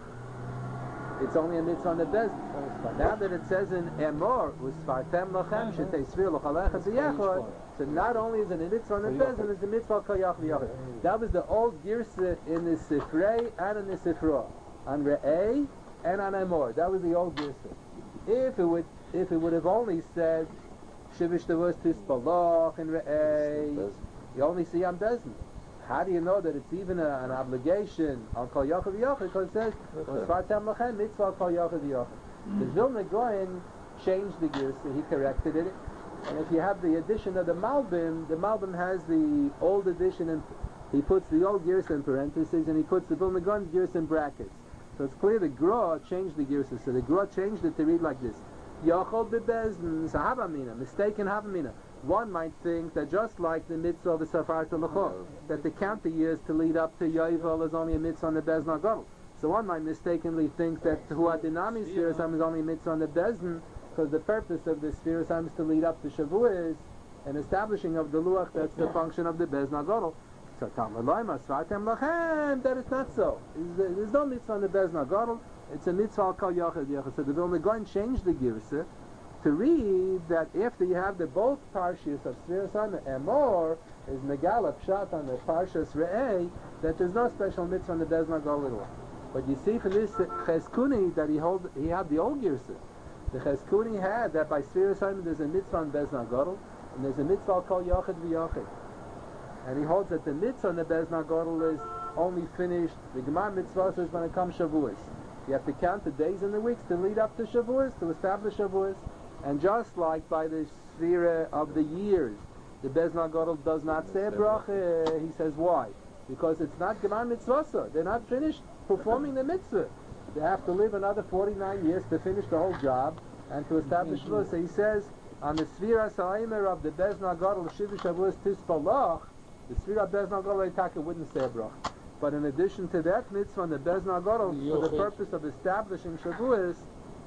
it's only a mitzvah on the bezin. But now that it says in Emor, Usfartem lachem shetei svir l'chalecha b'yachod, so not only is it a mitzvah on the bezin, it's a mitzvah kol yach v'yachod. That was the old girsa in the Sifrei and in the Sifra, on Re'eh and on Emor. That was the old girsa. If it would, if it would have only said Shivish Tavos Tispalach in Re'eh, you only see on bezin. How do you know that it's even a, an obligation on Kol Yochid V'Yochid? Because it says, Sfartem Lachem, Mitzvah Kol Yochid V'Yochid. The Vilna Goyen changed the gears, so he corrected it. And if you have the addition of the Malbim, the Malbim has the old edition, and he puts the old gears in parentheses, and he puts the Vilna Goyen gears in brackets. So it's clear the Gra changed the gears. So the Gra changed it to read like this. Yochol Bebezn, Havamina, mistaken Havamina. One might think that just like the mitzvah of the Safar Telechot, that the count the years to lead up to Yovel is only a mitzvah on the Bezna Gadol. So one might mistakenly think that Huadinami Sfiras is only a mitzvah on the Bezn, because the purpose of the Sfiras is to lead up to Shavuos, and establishing of the Luach, that's the function of the Bezna Gadol. So Talmud Loima, Sfartem Lachem, that is not so. There's, there's no mitzvah on the Bezna Gadol, it's a mitzvah al Kol Yochid Yochid. So the Vilna Gaon changed the Girsa to read that after you have the both parshas of Sfiras and Emor is Megala Pshat on the parshas Re'eh, that there's no special mitzvah on the Bezna Gadol at all. But you see from this Cheskuni that he hold, he had the old Girsa. The Cheskuni had that by Sfiras there's a mitzvah on Bezna Gadol, and there's a mitzvah called Yochid v'Yochid. And he holds that the mitzvah on the Bezna Gadol is only finished, the Gemar mitzvah says when it comes Shavuos. You have to count the days and the weeks to lead up to Shavuos, to establish Shavuos. And just like by the Sfira of the years, the Bezna Gadol does not say a bracha, he says why? Because it's not Gemar mitzvah, they're not finished performing the mitzvah. They have to live another forty-nine years to finish the whole job and to establish Shavuos. So he says, on the Sfira Sa'imer of the Bezna Gadol, Shiva Shavuos Tispalach, the Sfira of Bezna Gadol, Eitaka wouldn't say a bracha. But in addition to that mitzvah on the Bezna Gadol, for the purpose of establishing Shavuos,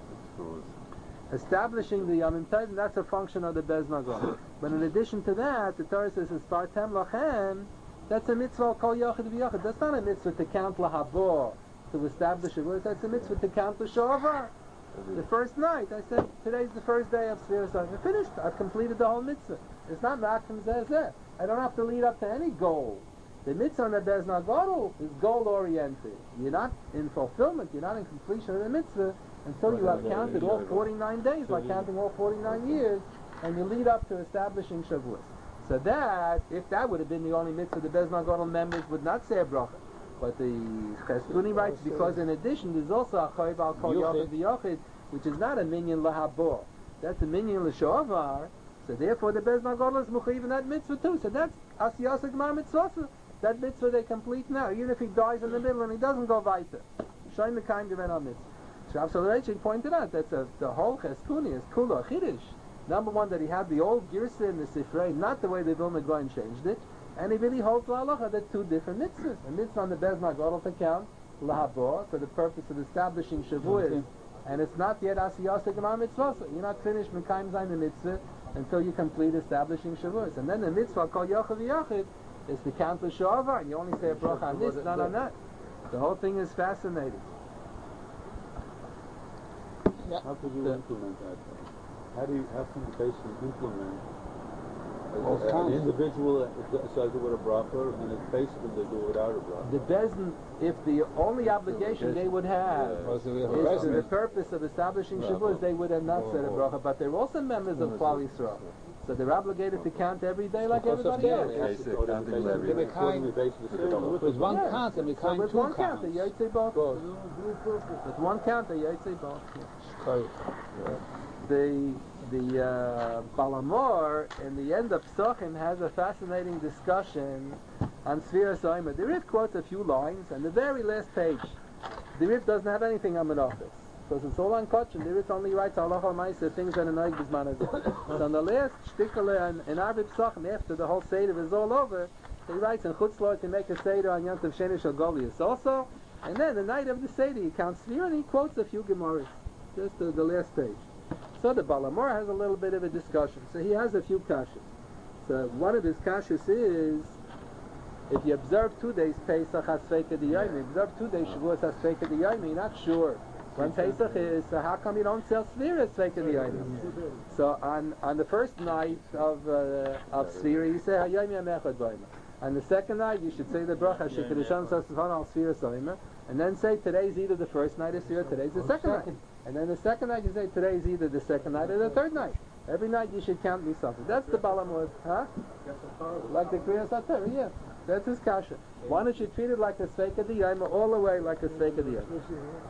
establishing the Yamim Tov, that's a function of the Bezna Gadol. But in addition to that, the Torah says, Spartem Lachem, that's a mitzvah called Yochid v'Yochid. That's not a mitzvah to count Lahabor, to establish Shavuos. That's a mitzvah to count the Shovar. The first night, I said, today's the first day of Sfiras. I finished. I've completed the whole mitzvah. It's not Makim Zeh. I don't have to lead up to any goal. The mitzvah on the Bezna Gadol is goal-oriented. You're not in fulfillment, you're not in completion of the mitzvah until you have counted all forty-nine days, like counting all forty-nine years, and you lead up to establishing Shavuos. So that, if that would have been the only mitzvah, the Bezna Gadol members would not say a bracha. But the Cheskuni writes, because in addition there's also a Chayiv al Kol Yochid V'Yochid, which is not a minyan lahabor. That's a minyan l'shovar. So therefore the Bezna Gadol is mechuyev in that mitzvah too. So that's Asiyas Gemar Mitzvah. That mitzvah they complete now, even if he dies in the middle and he doesn't go weiter. Shoin the kind of a mitzvah. Rav Soloveitchik pointed out that the, the whole Cheskuni is kula chiddush. Number one, that he had the old Girsa and the Sifrei, not the way the Vilna Gaon changed it, and he really holds la'alacha that two different mitzvahs. A mitzvah on the Bezna Gadol to count lahabor for the purpose of establishing Shavuos, and it's not yet Asiyas Gemar Mitzvah. So you're not finished Mekayim Zayin the mitzvah until you complete establishing Shavuos. And then the mitzvah Kol Yochid V'Yochid is to count the Shavar, and you only say a bracha on this, not on that. The whole thing is fascinating. Yeah. How could you the, implement that? How do you, how can you basically implement Well, a, an individual that says it with a bracha, and it's basically they do it without a bracha? The Bezdin, if the only obligation they would have Yeah. is for the purpose of establishing Shavuos, they would have not said a bracha, but they're also members of Klal Yisrael. So they're obligated to count every day like everybody else. Basic counting every day. With one Yeah. count, and we So count with two one count, counts. they yotze both. With one count, they yotze both. The the uh, Balamor in the end of Psachim has a fascinating discussion on Sfiras Omer. The Rif quotes a few lines, and the very last page, the Rif doesn't have anything on Menachos, because it's all on Kotchen. The Rif only writes Halacha Ma'aseh, things that are noig b'zman hazeh. So on the last shtikale in, in Arvid Psachim, after the whole Seder is all over, he writes in Chutzlor to make a Seder on Yom Tov Sheni Shel Goliath also, and then the night of the Seder he counts Sfira and he quotes a few Gemaras, just the, the last page. So the Balamor has a little bit of a discussion. So he has a few kashas. So one of his kashas is, if you observe two days Pesach Hasfeika D'Yayim, you observe two days Shavuos Hasfeika D'Yayim, you're not sure when Pesach is, so how come you don't sell Svira Hasfeika D'Yayim? So on, on the first night of uh, of Svira, you say Hayayim Yamechad B'Yayim. On the second night, you should say the bracha Shekadishan Sasafan Al Svira Soimer, and then say today's either the first night of Svira, today's the second night. And then the second night you say today's either the second night or the third night. Every night you should count me something. That's the Balamud, huh? Like the Kriya Sater, yeah. That's his kasha. Why don't you treat it like a Sveika D'Yayim all the way like a Sveika D'Yayim?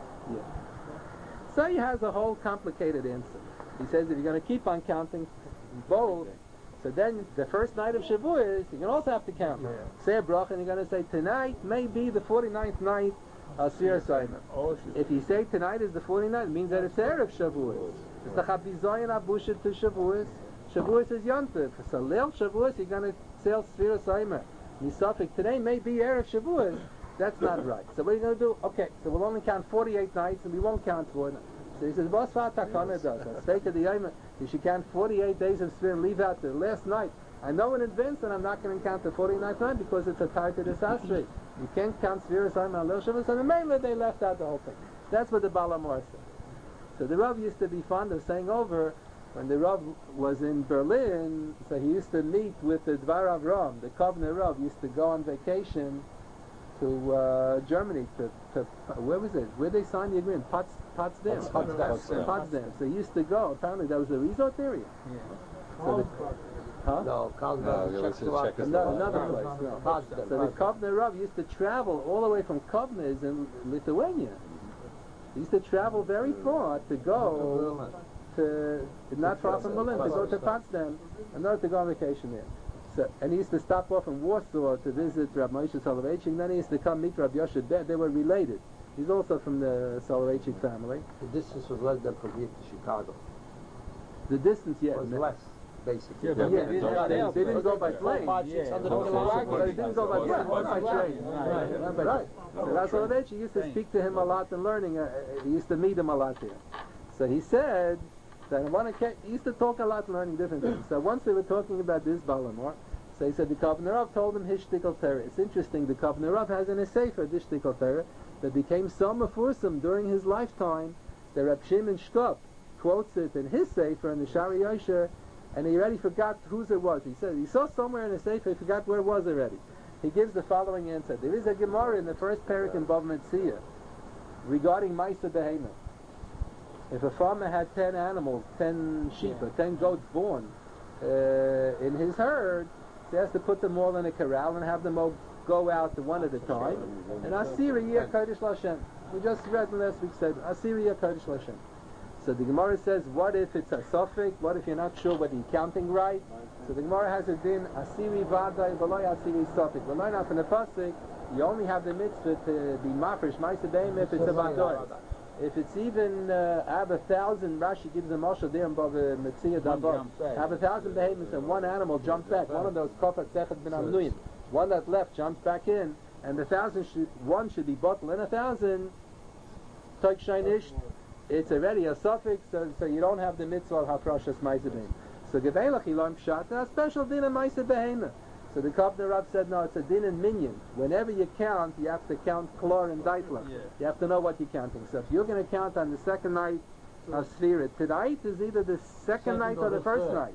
Yeah. So he has a whole complicated answer. He says if you're going to keep on counting both, so then the first night of Shavuos, you can also have to count. Say a bracha and you're going to say tonight may be the forty-ninth night of Sfira Soimer. If you say tonight is the forty-ninth, it means that it's Erev Shavuos. It's the Chabizoyin Abushit to Shavuos. Shavuos is Yontif. So Leil Shavuos, you're going to sell Sfira Soimer. Nisafik, today may be Erev Shavuos. That's not right. So what are you going to do? Okay, so we'll only count forty-eight nights and we won't count four nights. So he says, Bas Fatakana does. Sake of the Yom, you should count forty-eight days of Sfira and leave out the last night. I know in advance that I'm not going to count the forty-ninth night because it's a tie to the Sasri. You can't count Sfira Soimer and Leil Shavuos, and the mainly they left out the whole thing. That's what the Balamor said. So the Rav used to be fond of saying over, when the Rav was in Berlin, so he used to meet with the Dvar Avram, the Kovner Rav, used to go on vacation to uh, Germany, to, to, where was it? Where they signed the agreement? Pots, Potsdam. Potsdam. Potsdam. Potsdam. So he used to go, apparently that was a resort area. Yeah. So the, huh? No, Carlsbad, No, it was in Czechoslovakia. No, another place. No. Potsdam. So the Kovner Rav used to travel all the way from Kovner in Lithuania. He used to travel very far to go to, not far from Berlin, to go to Potsdam in order to go on vacation there. So, and he used to stop off in Warsaw to visit Rabbi Moshe Soloveitchik, and then he used to come meet Rabbi Yoshe there. They were related. He's also from the Soloveitchik family. The distance was less than from here to Chicago. The distance, yeah. was no- less, basically. Yeah, but- they, they, they didn't go by plane. Five, six hundred But kilometers. they didn't go by plane, it was by train. Right. Right. So Rabbi Soloveitchik used to speak to him a lot and learning. Uh, he used to meet him a lot there. So he said that on one occasion, he used to talk a lot, learning different things. So once they were talking about this Balamor, so he said the Kovner Rav told him his shtickle Torah. It's interesting, the Kovner Rav has in his sefer this shtickle Torah that became so mafursim during his lifetime that Reb Shimon Shkop quotes it in his sefer in the Shari Yosher, and he already forgot whose it was. He said he saw somewhere in the sefer, he forgot where it was already. he gives the following answer. There is a Gemara in the first parak in Bava Metzia regarding Maisa Behemoth. If a farmer had ten animals, ten sheep, or ten goats born uh, in his herd, he has to put them all in a corral and have them all go out one at a time. And Asiri Yeh Kodesh Lashem. We just read last week said Asiri Yeh Kodesh Lashem. So the Gemara says, what if it's a suffix? What if you're not sure whether you're counting right? So the Gemara has a din Asiri Vadai V'loy Asiri Suffix. V'loy not from the pasuk. You only have the mitzvah to be mafresh Ma'aseh Behemoth if it's a vador. If it's even uh, have a thousand, Rashi gives a mashal there in Bava Metzia Davar. Have a thousand behemoths and one animal jumps back. One of those kofat sechet ben amnuyim. One that left jumps back in, and the thousand should, one should be bottled in a thousand. Toik shainish. It's already a suffix, so, so you don't have the mitzvah of hafrashas Ma'aseh Behemoth. So gevelach ilom pshat, a special din of Ma'aseh Behemoth. So the Kovner Rav said, no, it's a din and minyan. Whenever you count, you have to count klor and daitla. Yeah. You have to know what you're counting. So if you're going to count on the second night of Sfirit, tonight is either the second, second night or the first night.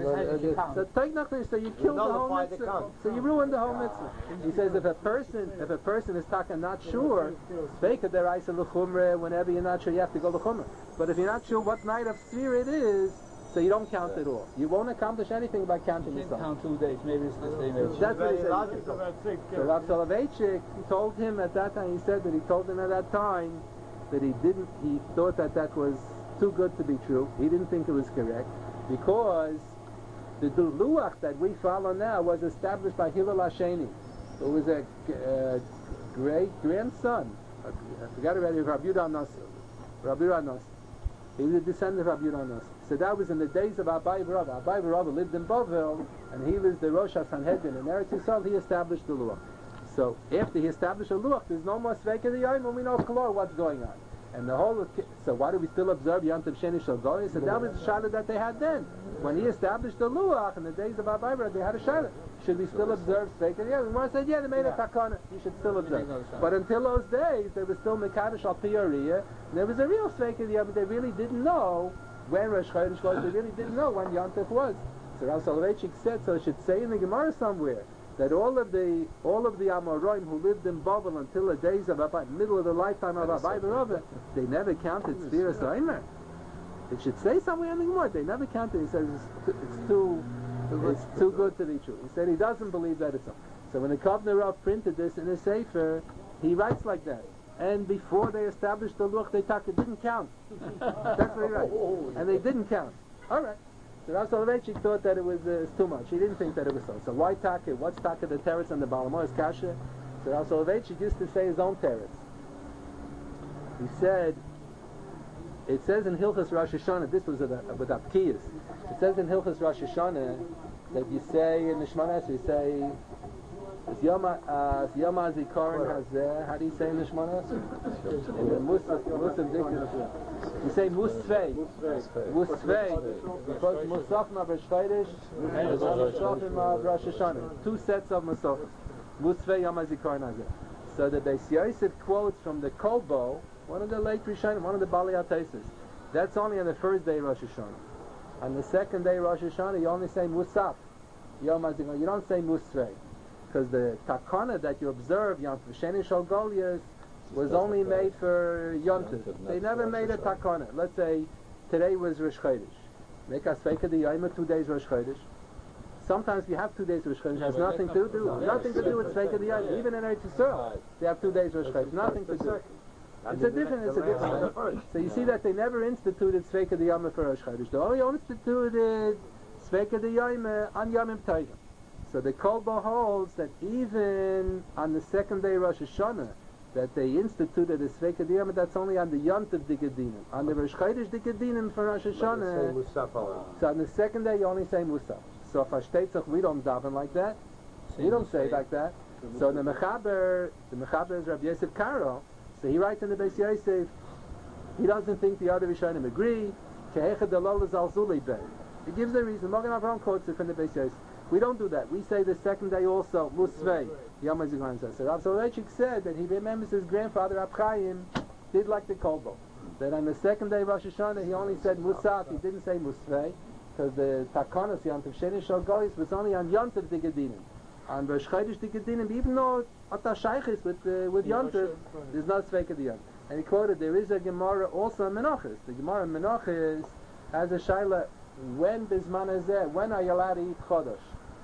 So take nothing. So you killed the whole mitzvah. So you ruined the whole mitzvah. He says if a person, if a person is talking not sure, speika deraisa l'chumre. Whenever you're not sure, you have to go l'chumre. But if you're not sure what night of Sfirit is, so you don't count it all. You won't accomplish anything by counting You it can't all. count two days, maybe it's the same age. That's what he said. So Rav Soloveitchik told him at that time, he said that he told him at that time that he didn't, he thought that that was too good to be true. He didn't think it was correct because the Luach that we follow now was established by Hillel Hasheni, who was a uh, great grandson. I forgot already, Rabbi Yudah Nassi. Rabbi Yudah Nassi. He was a descendant of Rabbi Yudah Nassi. So that was in the days of Abai Barava. Abai Barava lived in Bavel, and he was the Rosh HaSanhedrin in Eretz Yisrael. He established the Luach. So after he established a Luach, there's no more Sveika the Yom, and we know Klor what's going on. And the whole, so why do we still observe Yom Tov Sheni Shel Goy? So that was the Shaila that they had then. When he established the Luach in the days of Abai Barava, they had a Shaila. Should we still observe Sveika the Yom? And one said, yeah, they made a takana. You should still observe. But until those days, there was still Mekadosh Al Piyariya. There was a real Sveika the Yom, but they really didn't know when Rosh Chodesh was. They really didn't know when Yom Tov was. So Rav Soloveitchik said, so it should say in the Gemara somewhere that all of the all of the Amoraim who lived in Babel until the days of Abai, middle of the lifetime of Abai Barava, they never counted Sfiras Omer. It should say somewhere in the Gemara they never counted. He says it's, it's too it's too good to be true. He said he doesn't believe that it's so. So when the Kovner Rav printed this in his sefer, he writes like that. And before they established the Luach, they talked, it didn't count. That's what he writes. And they didn't count. All right. So Rav Soloveitchik thought that it was uh, too much. He didn't think that it was so. So why taka? What's taka the teretz and the Balamoy's kasha? So Rav Soloveitchik used to say his own teretz. He said, it says in Hilchas Rosh Hashanah, this was with Apkiyas, it says in Hilchas Rosh Hashanah that you say in the Shemona Esrei, you say, It's Yoma, uh, Yoma Zikaron Hazeh. How do you say in the Shemona Esrei? In the Musaf, Musaf Dikah. You say Musfei. Musfei. Because Musaf ma Rosh Chodesh and Musaf ma Rosh Hashanah. Two sets of Musaf. Musfei Yoma Zikaron Hazeh. So the Beis Yosef quotes from the Kolbo, one of the late Rishonim, one of the Bali Ataisis. That's only on the first day Rosh Hashanah. On the second day Rosh Hashanah, you only say Musaf. Yom HaZikaron. You don't say Musfei. Because the takana that you observe, Yom Tov Sheni Shel Goliath, was only made for Yom Tov. They never made a takana. Let's say today was Rosh Chodesh. Make us fake the Yom two days Rosh Chodesh. Sometimes you have two days Rosh Chodesh. It has nothing to do, nothing to do with fake the Yom. Even in Eretz Yisrael, they have two days Rosh Chodesh. Nothing to do. It's a different, it's a different. So you see that they never instituted Sveika the Yom for Rosh Chodesh. They only instituted Sveika the Yom on Yom Tovim. So the Kolbo holds that even on the second day Rosh Hashanah, that they instituted a Sveika the Yom, that's only on the Yom Tov Dikadinim. On the Rosh Chodesh Dikadinim for Rosh Hashanah, so on the second day you only say Musaf. So if Hashteitzach, we don't daven like that. We don't say like that. So the Mechaber, the Mechaber is Rabbi Yosef Karo. So he writes in the Beis Yosef, he doesn't think the other Rishonim agree. He gives a reason. Morgan Avraham quotes it from the Beis Yosef. We don't do that. We say the second day also, Musvei. Yom HaZikaron says. So Rav Soloveitchik said that he remembers his grandfather Rab Chaim did like the Kolbo. That on the second day Rosh Hashanah he only said Musaf, he didn't say Musvei, because the Takanas Yom Tov Sheni Shel Goliath was only on Yom Tov Dikadinim. on Rosh Chodesh the Gedinim, even though Ata Shaychis with uh, with Yontif, there's not Sveika Diyam. And he quoted, there is a Gemara also in Menachos. The Gemara in Menachos has a Shaila, when Bizman Hazeh, when are you allowed to eat Chodesh?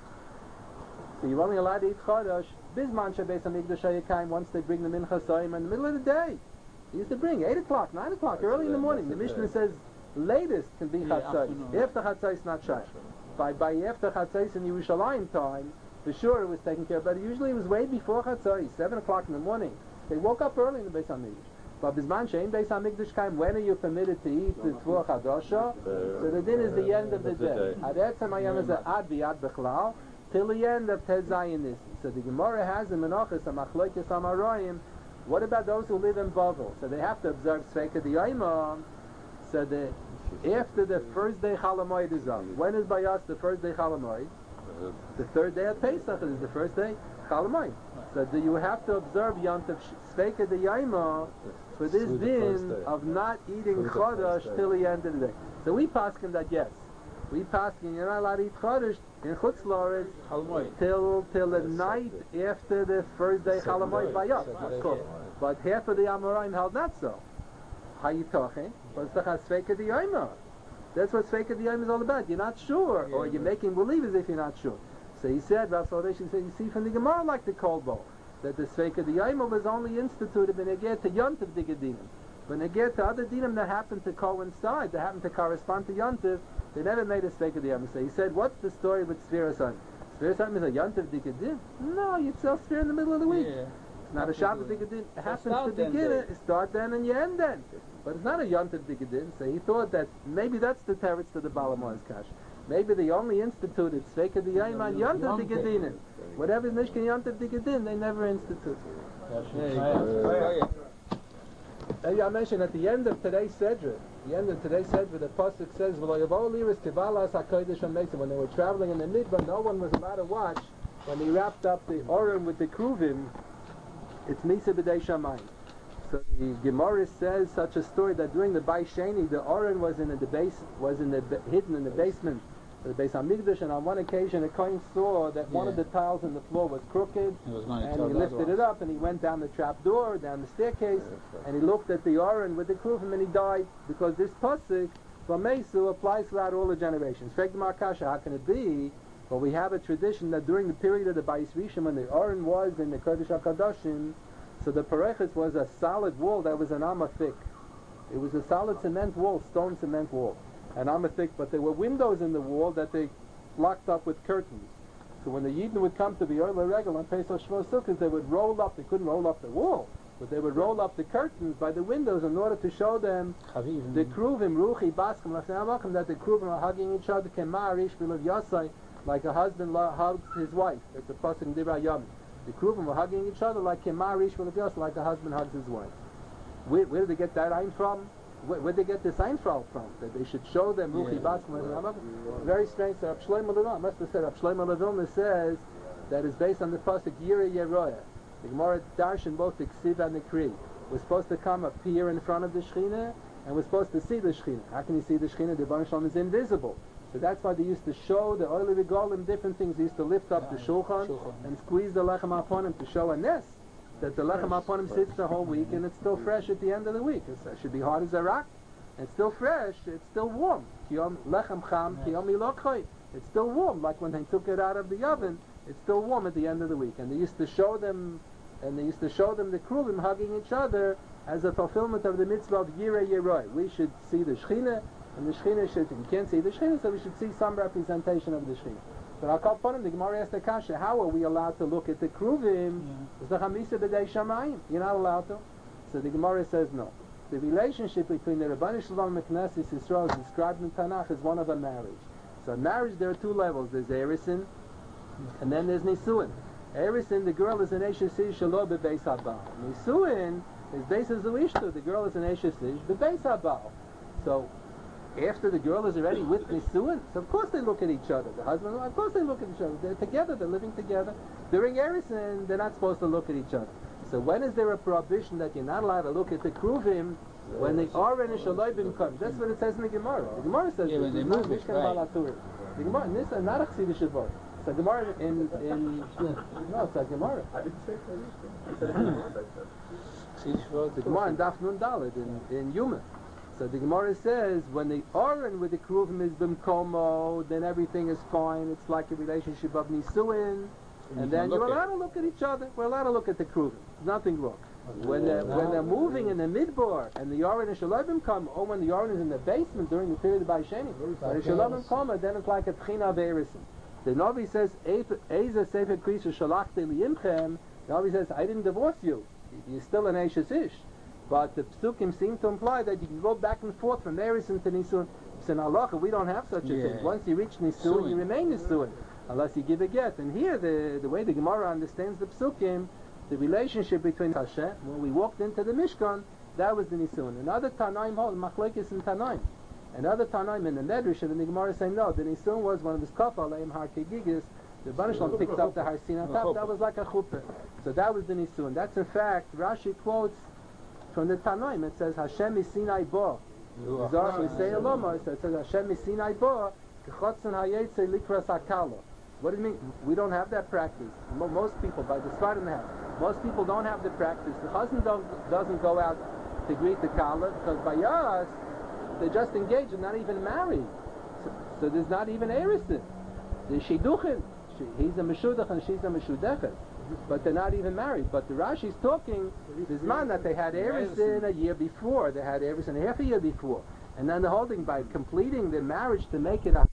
So you're only allowed to eat Chodesh, Bizman Shebeis HaMikdash HaYekayim, once they bring the Mincha Soim in the middle of the day. They used to bring eight o'clock, nine o'clock, early in the morning. The Mishnah says latest can be Chatzos. After Chatzos, not Shach. By, by after Chatzos in Yerushalayim time, for sure it was taken care of, but usually it was way before Chatzos, seven o'clock in the morning. They woke up early in the Beis HaMikdash. But Bizman Shein Beis HaMikdash Kaim, when are you permitted to eat the Tvua Chadosha? So the din is the end of the day. Ad Etzem Hayom is Ad V'Yad Bechlal, till the end of Tes Zayin Nisan. So the Gemara has in Menachos, a Machlokes Amaroyim. What about those who live in Bavel? So they have to observe Sveika D'Yoma. So the, after the first day Chalamoid is on. When is Bayas the first day Chalamoid? The third day of Pesach is the first day Chalamoid. So do you have to observe Yontif Sveika D'Yoma for this din of not eating Chodesh till the end of the day? So we paskin that yes. We paskin you're not allowed to eat Chodesh in Chutz La'aretz till till the night after the first day Chalamoid Bayas. That's cool. But half of the Amoraim held not so. How you talking? What's the Sveika D'Yoma? That's what Sveika D'Yoma is all about. You're not sure, or you're making believe as if you're not sure. So he said, Rav Soloveitchik said, you see from the Gemara like the Kol Bo, that the Sveika D'Yoma was only instituted when they get to Yontif Digadinim. When they get to other dinim that happen to coincide, that happen to correspond to Yontif, they never made a Sveika D'Yoma. So he said, what's the story with Sfiras Hayim? Sfiras Hayim is a Yontif Digadim? No, you sell Sfir in the middle of the week. Yeah. It's not a Shabbos Digadim. It happens to begin it, start then and you end then. But it's not a Yontif Digadim. So he thought that maybe that's the teretz to the Balamoy's Kash. Maybe they only instituted Sveika D'Yoma on Yontif Digadinim. Whatever is Nishkin Yontif Digadim, they never instituted. Maybe I mentioned at the end of today's Sedra, the end of today's Sedra, the Pasuk says, when they were traveling in the Midbar, no one was allowed to watch when he wrapped up the Orim with the Kruvim. It's Misa B'dei Shamayim. So the Gemara says such a story that during the Bai Sheni, the Orim was in the base, was in the hidden in the basement of the Beis HaMikdash, and on one occasion a Kohen saw that yeah. one of the tiles in the floor was crooked, was and he lifted it up and he went down the trap door, down the staircase, yeah, and he looked at the Orim with the Kruvim and he died, because this Pasuk Vamesu applies throughout all the generations. How can it be? Well, we have a tradition that during the period of the Bayis Rishon, when the Orim was in the Kodesh HaKadoshim, so the Pareches was a solid wall that was an amma thick. It was a solid cement wall, stone cement wall, an amma thick, but there were windows in the wall that they locked up with curtains. So when the Yidden would come to the Oile Regel on Pesach Shavuos Sukkot, they would roll up, they couldn't roll up the wall, but they would roll up the curtains by the windows in order to show them the Kruvim, Ruchi, Baskim, Lachim, that the Kruvim are hugging each other, Kemarish, Bilav Yasai, like a husband hugs his wife. It's a pasuk in Dibra Yom. The Kruvim were hugging each other like Kemarish, Bilav Yasai, like a husband hugs his wife. Where, where did they get that sign from? Where, where did they get this Einfrau from? That they should show them Ruchi, Baskim, Lachim. Very strange. So Rav Shlomo Levon, must have said, Rav Shlomo Levon says that is based on the pasuk Yireh Yeroyah. The Gemara Darshan, both the Ksiv and the Kri, was supposed to come appear in front of the Shechina, and was supposed to see the Shechina. How can you see the Shechina? The Baruch Shalom is invisible. So that's why they used to show the Oile Regalim, different things. They used to lift up the Shulchan, shulchan. and squeeze the Lechem Aponim to show a nest that the Lechem Aponim sits the whole week, and it's still fresh at the end of the week. It's, it should be hard as a rock. It's still fresh. It's still warm. Kiyom Lechem Cham, Kiyom Ilokhay. It's still warm, like when they took it out of the oven. It's still warm at the end of the week. And they used to show them And they used to show them the Kruvim hugging each other as a fulfillment of the mitzvah of Yireh Yeroi. We should see the Shechina, and the Shechina should, we can't see the Shechina, so we should see some representation of the Shechina. But I'll call upon him, the Gemara asked the Kasha, how are we allowed to look at the Kruvim? It's the Chamisa B'dei Shamayim. You're not allowed to. So the Gemara says no. The relationship between the Rabbanu Shalom and Knesset Yisrael is described in Tanakh as one of a marriage. So in marriage there are two levels. There's Erisin, and then there's Nisuin. Erisin, the girl is an Eshes Ish Shelo Bebeis HaBaal. Nisuin is Beis HaZuishtu. The girl is an Eshes Ish Bebeis HaBaal. So after the girl is already with Nisuin, so of course they look at each other. The husband, of course they look at each other. They're together. They're living together. During Erisin, they're not supposed to look at each other. So when is there a prohibition that you're not allowed to look at the Kruvim when the Oren and Shaloibim comes? That's what it says in the Gemara. The Gemara says yeah, this. They It's not move it, Mishkan right. Balatur. The Gemara, this is not a Chassidish word. It's a Gemara in, in no, it's a Gemara. I didn't say that. I said it in words, I said. The Gemara in Daf Nun Daled in, in Yuma. So the Gemara says when the Oren with the Kruvim is Bimkomo, then everything is fine. It's like a relationship of Nisuin. And then you're allowed to look at each other. We're allowed to look at the Kruvim. Nothing wrong. When they're, when they're moving in the midbar and the Yorin and Shalabim come, or when the Yorin is in the basement during the period of Baisheni, when the Shalabim come, then it's like a Tchina of Erisin. The Navi says, Eza Sefer Krisa Shalachti Liyimchem. The Navi says, I didn't divorce you. You're still an Eishes Ish. But the Psukim seem to imply that you can go back and forth from Erisin to Nisun. It's in Allah, we don't have such a Yeah. thing. Once you reach Nisun, you remain Nisun, unless you give a get. And here, the, the way the Gemara understands the Psukim, the relationship between Hashem, when we walked into the Mishkan, that was the Nisun. Another Tanaim hold, Machlekes and Tanaim. Another Tanaim in the Medrash, and the Gemara saying, no, the Nisun was one of the Skaf Aleim Har Kegigis. The Banishlam picked up the Har Sinai top, that was like a chuppah. So that was the Nisun. That's in fact, Rashi quotes from the Tanaim. It says, Hashem is Sinai Bo. Zar Shay Eloma, it says, Hashem is Sinai Bo, Kechotzen Hayetze Likras Hakalo. What do you mean? We don't have that practice. Mo- most people, by the start in the house, most people don't have the practice. The husband don't, doesn't go out to greet the Kala, because by us, they're just engaged and not even married. So, so there's not even Erisin. There's Shiduchin. She, he's a Meshudach and she's a Meshudachet. But they're not even married. But the Rashi's talking, this man that they had Erisin a year before. They had Erisin half a year before. And then the holding by completing the marriage to make it a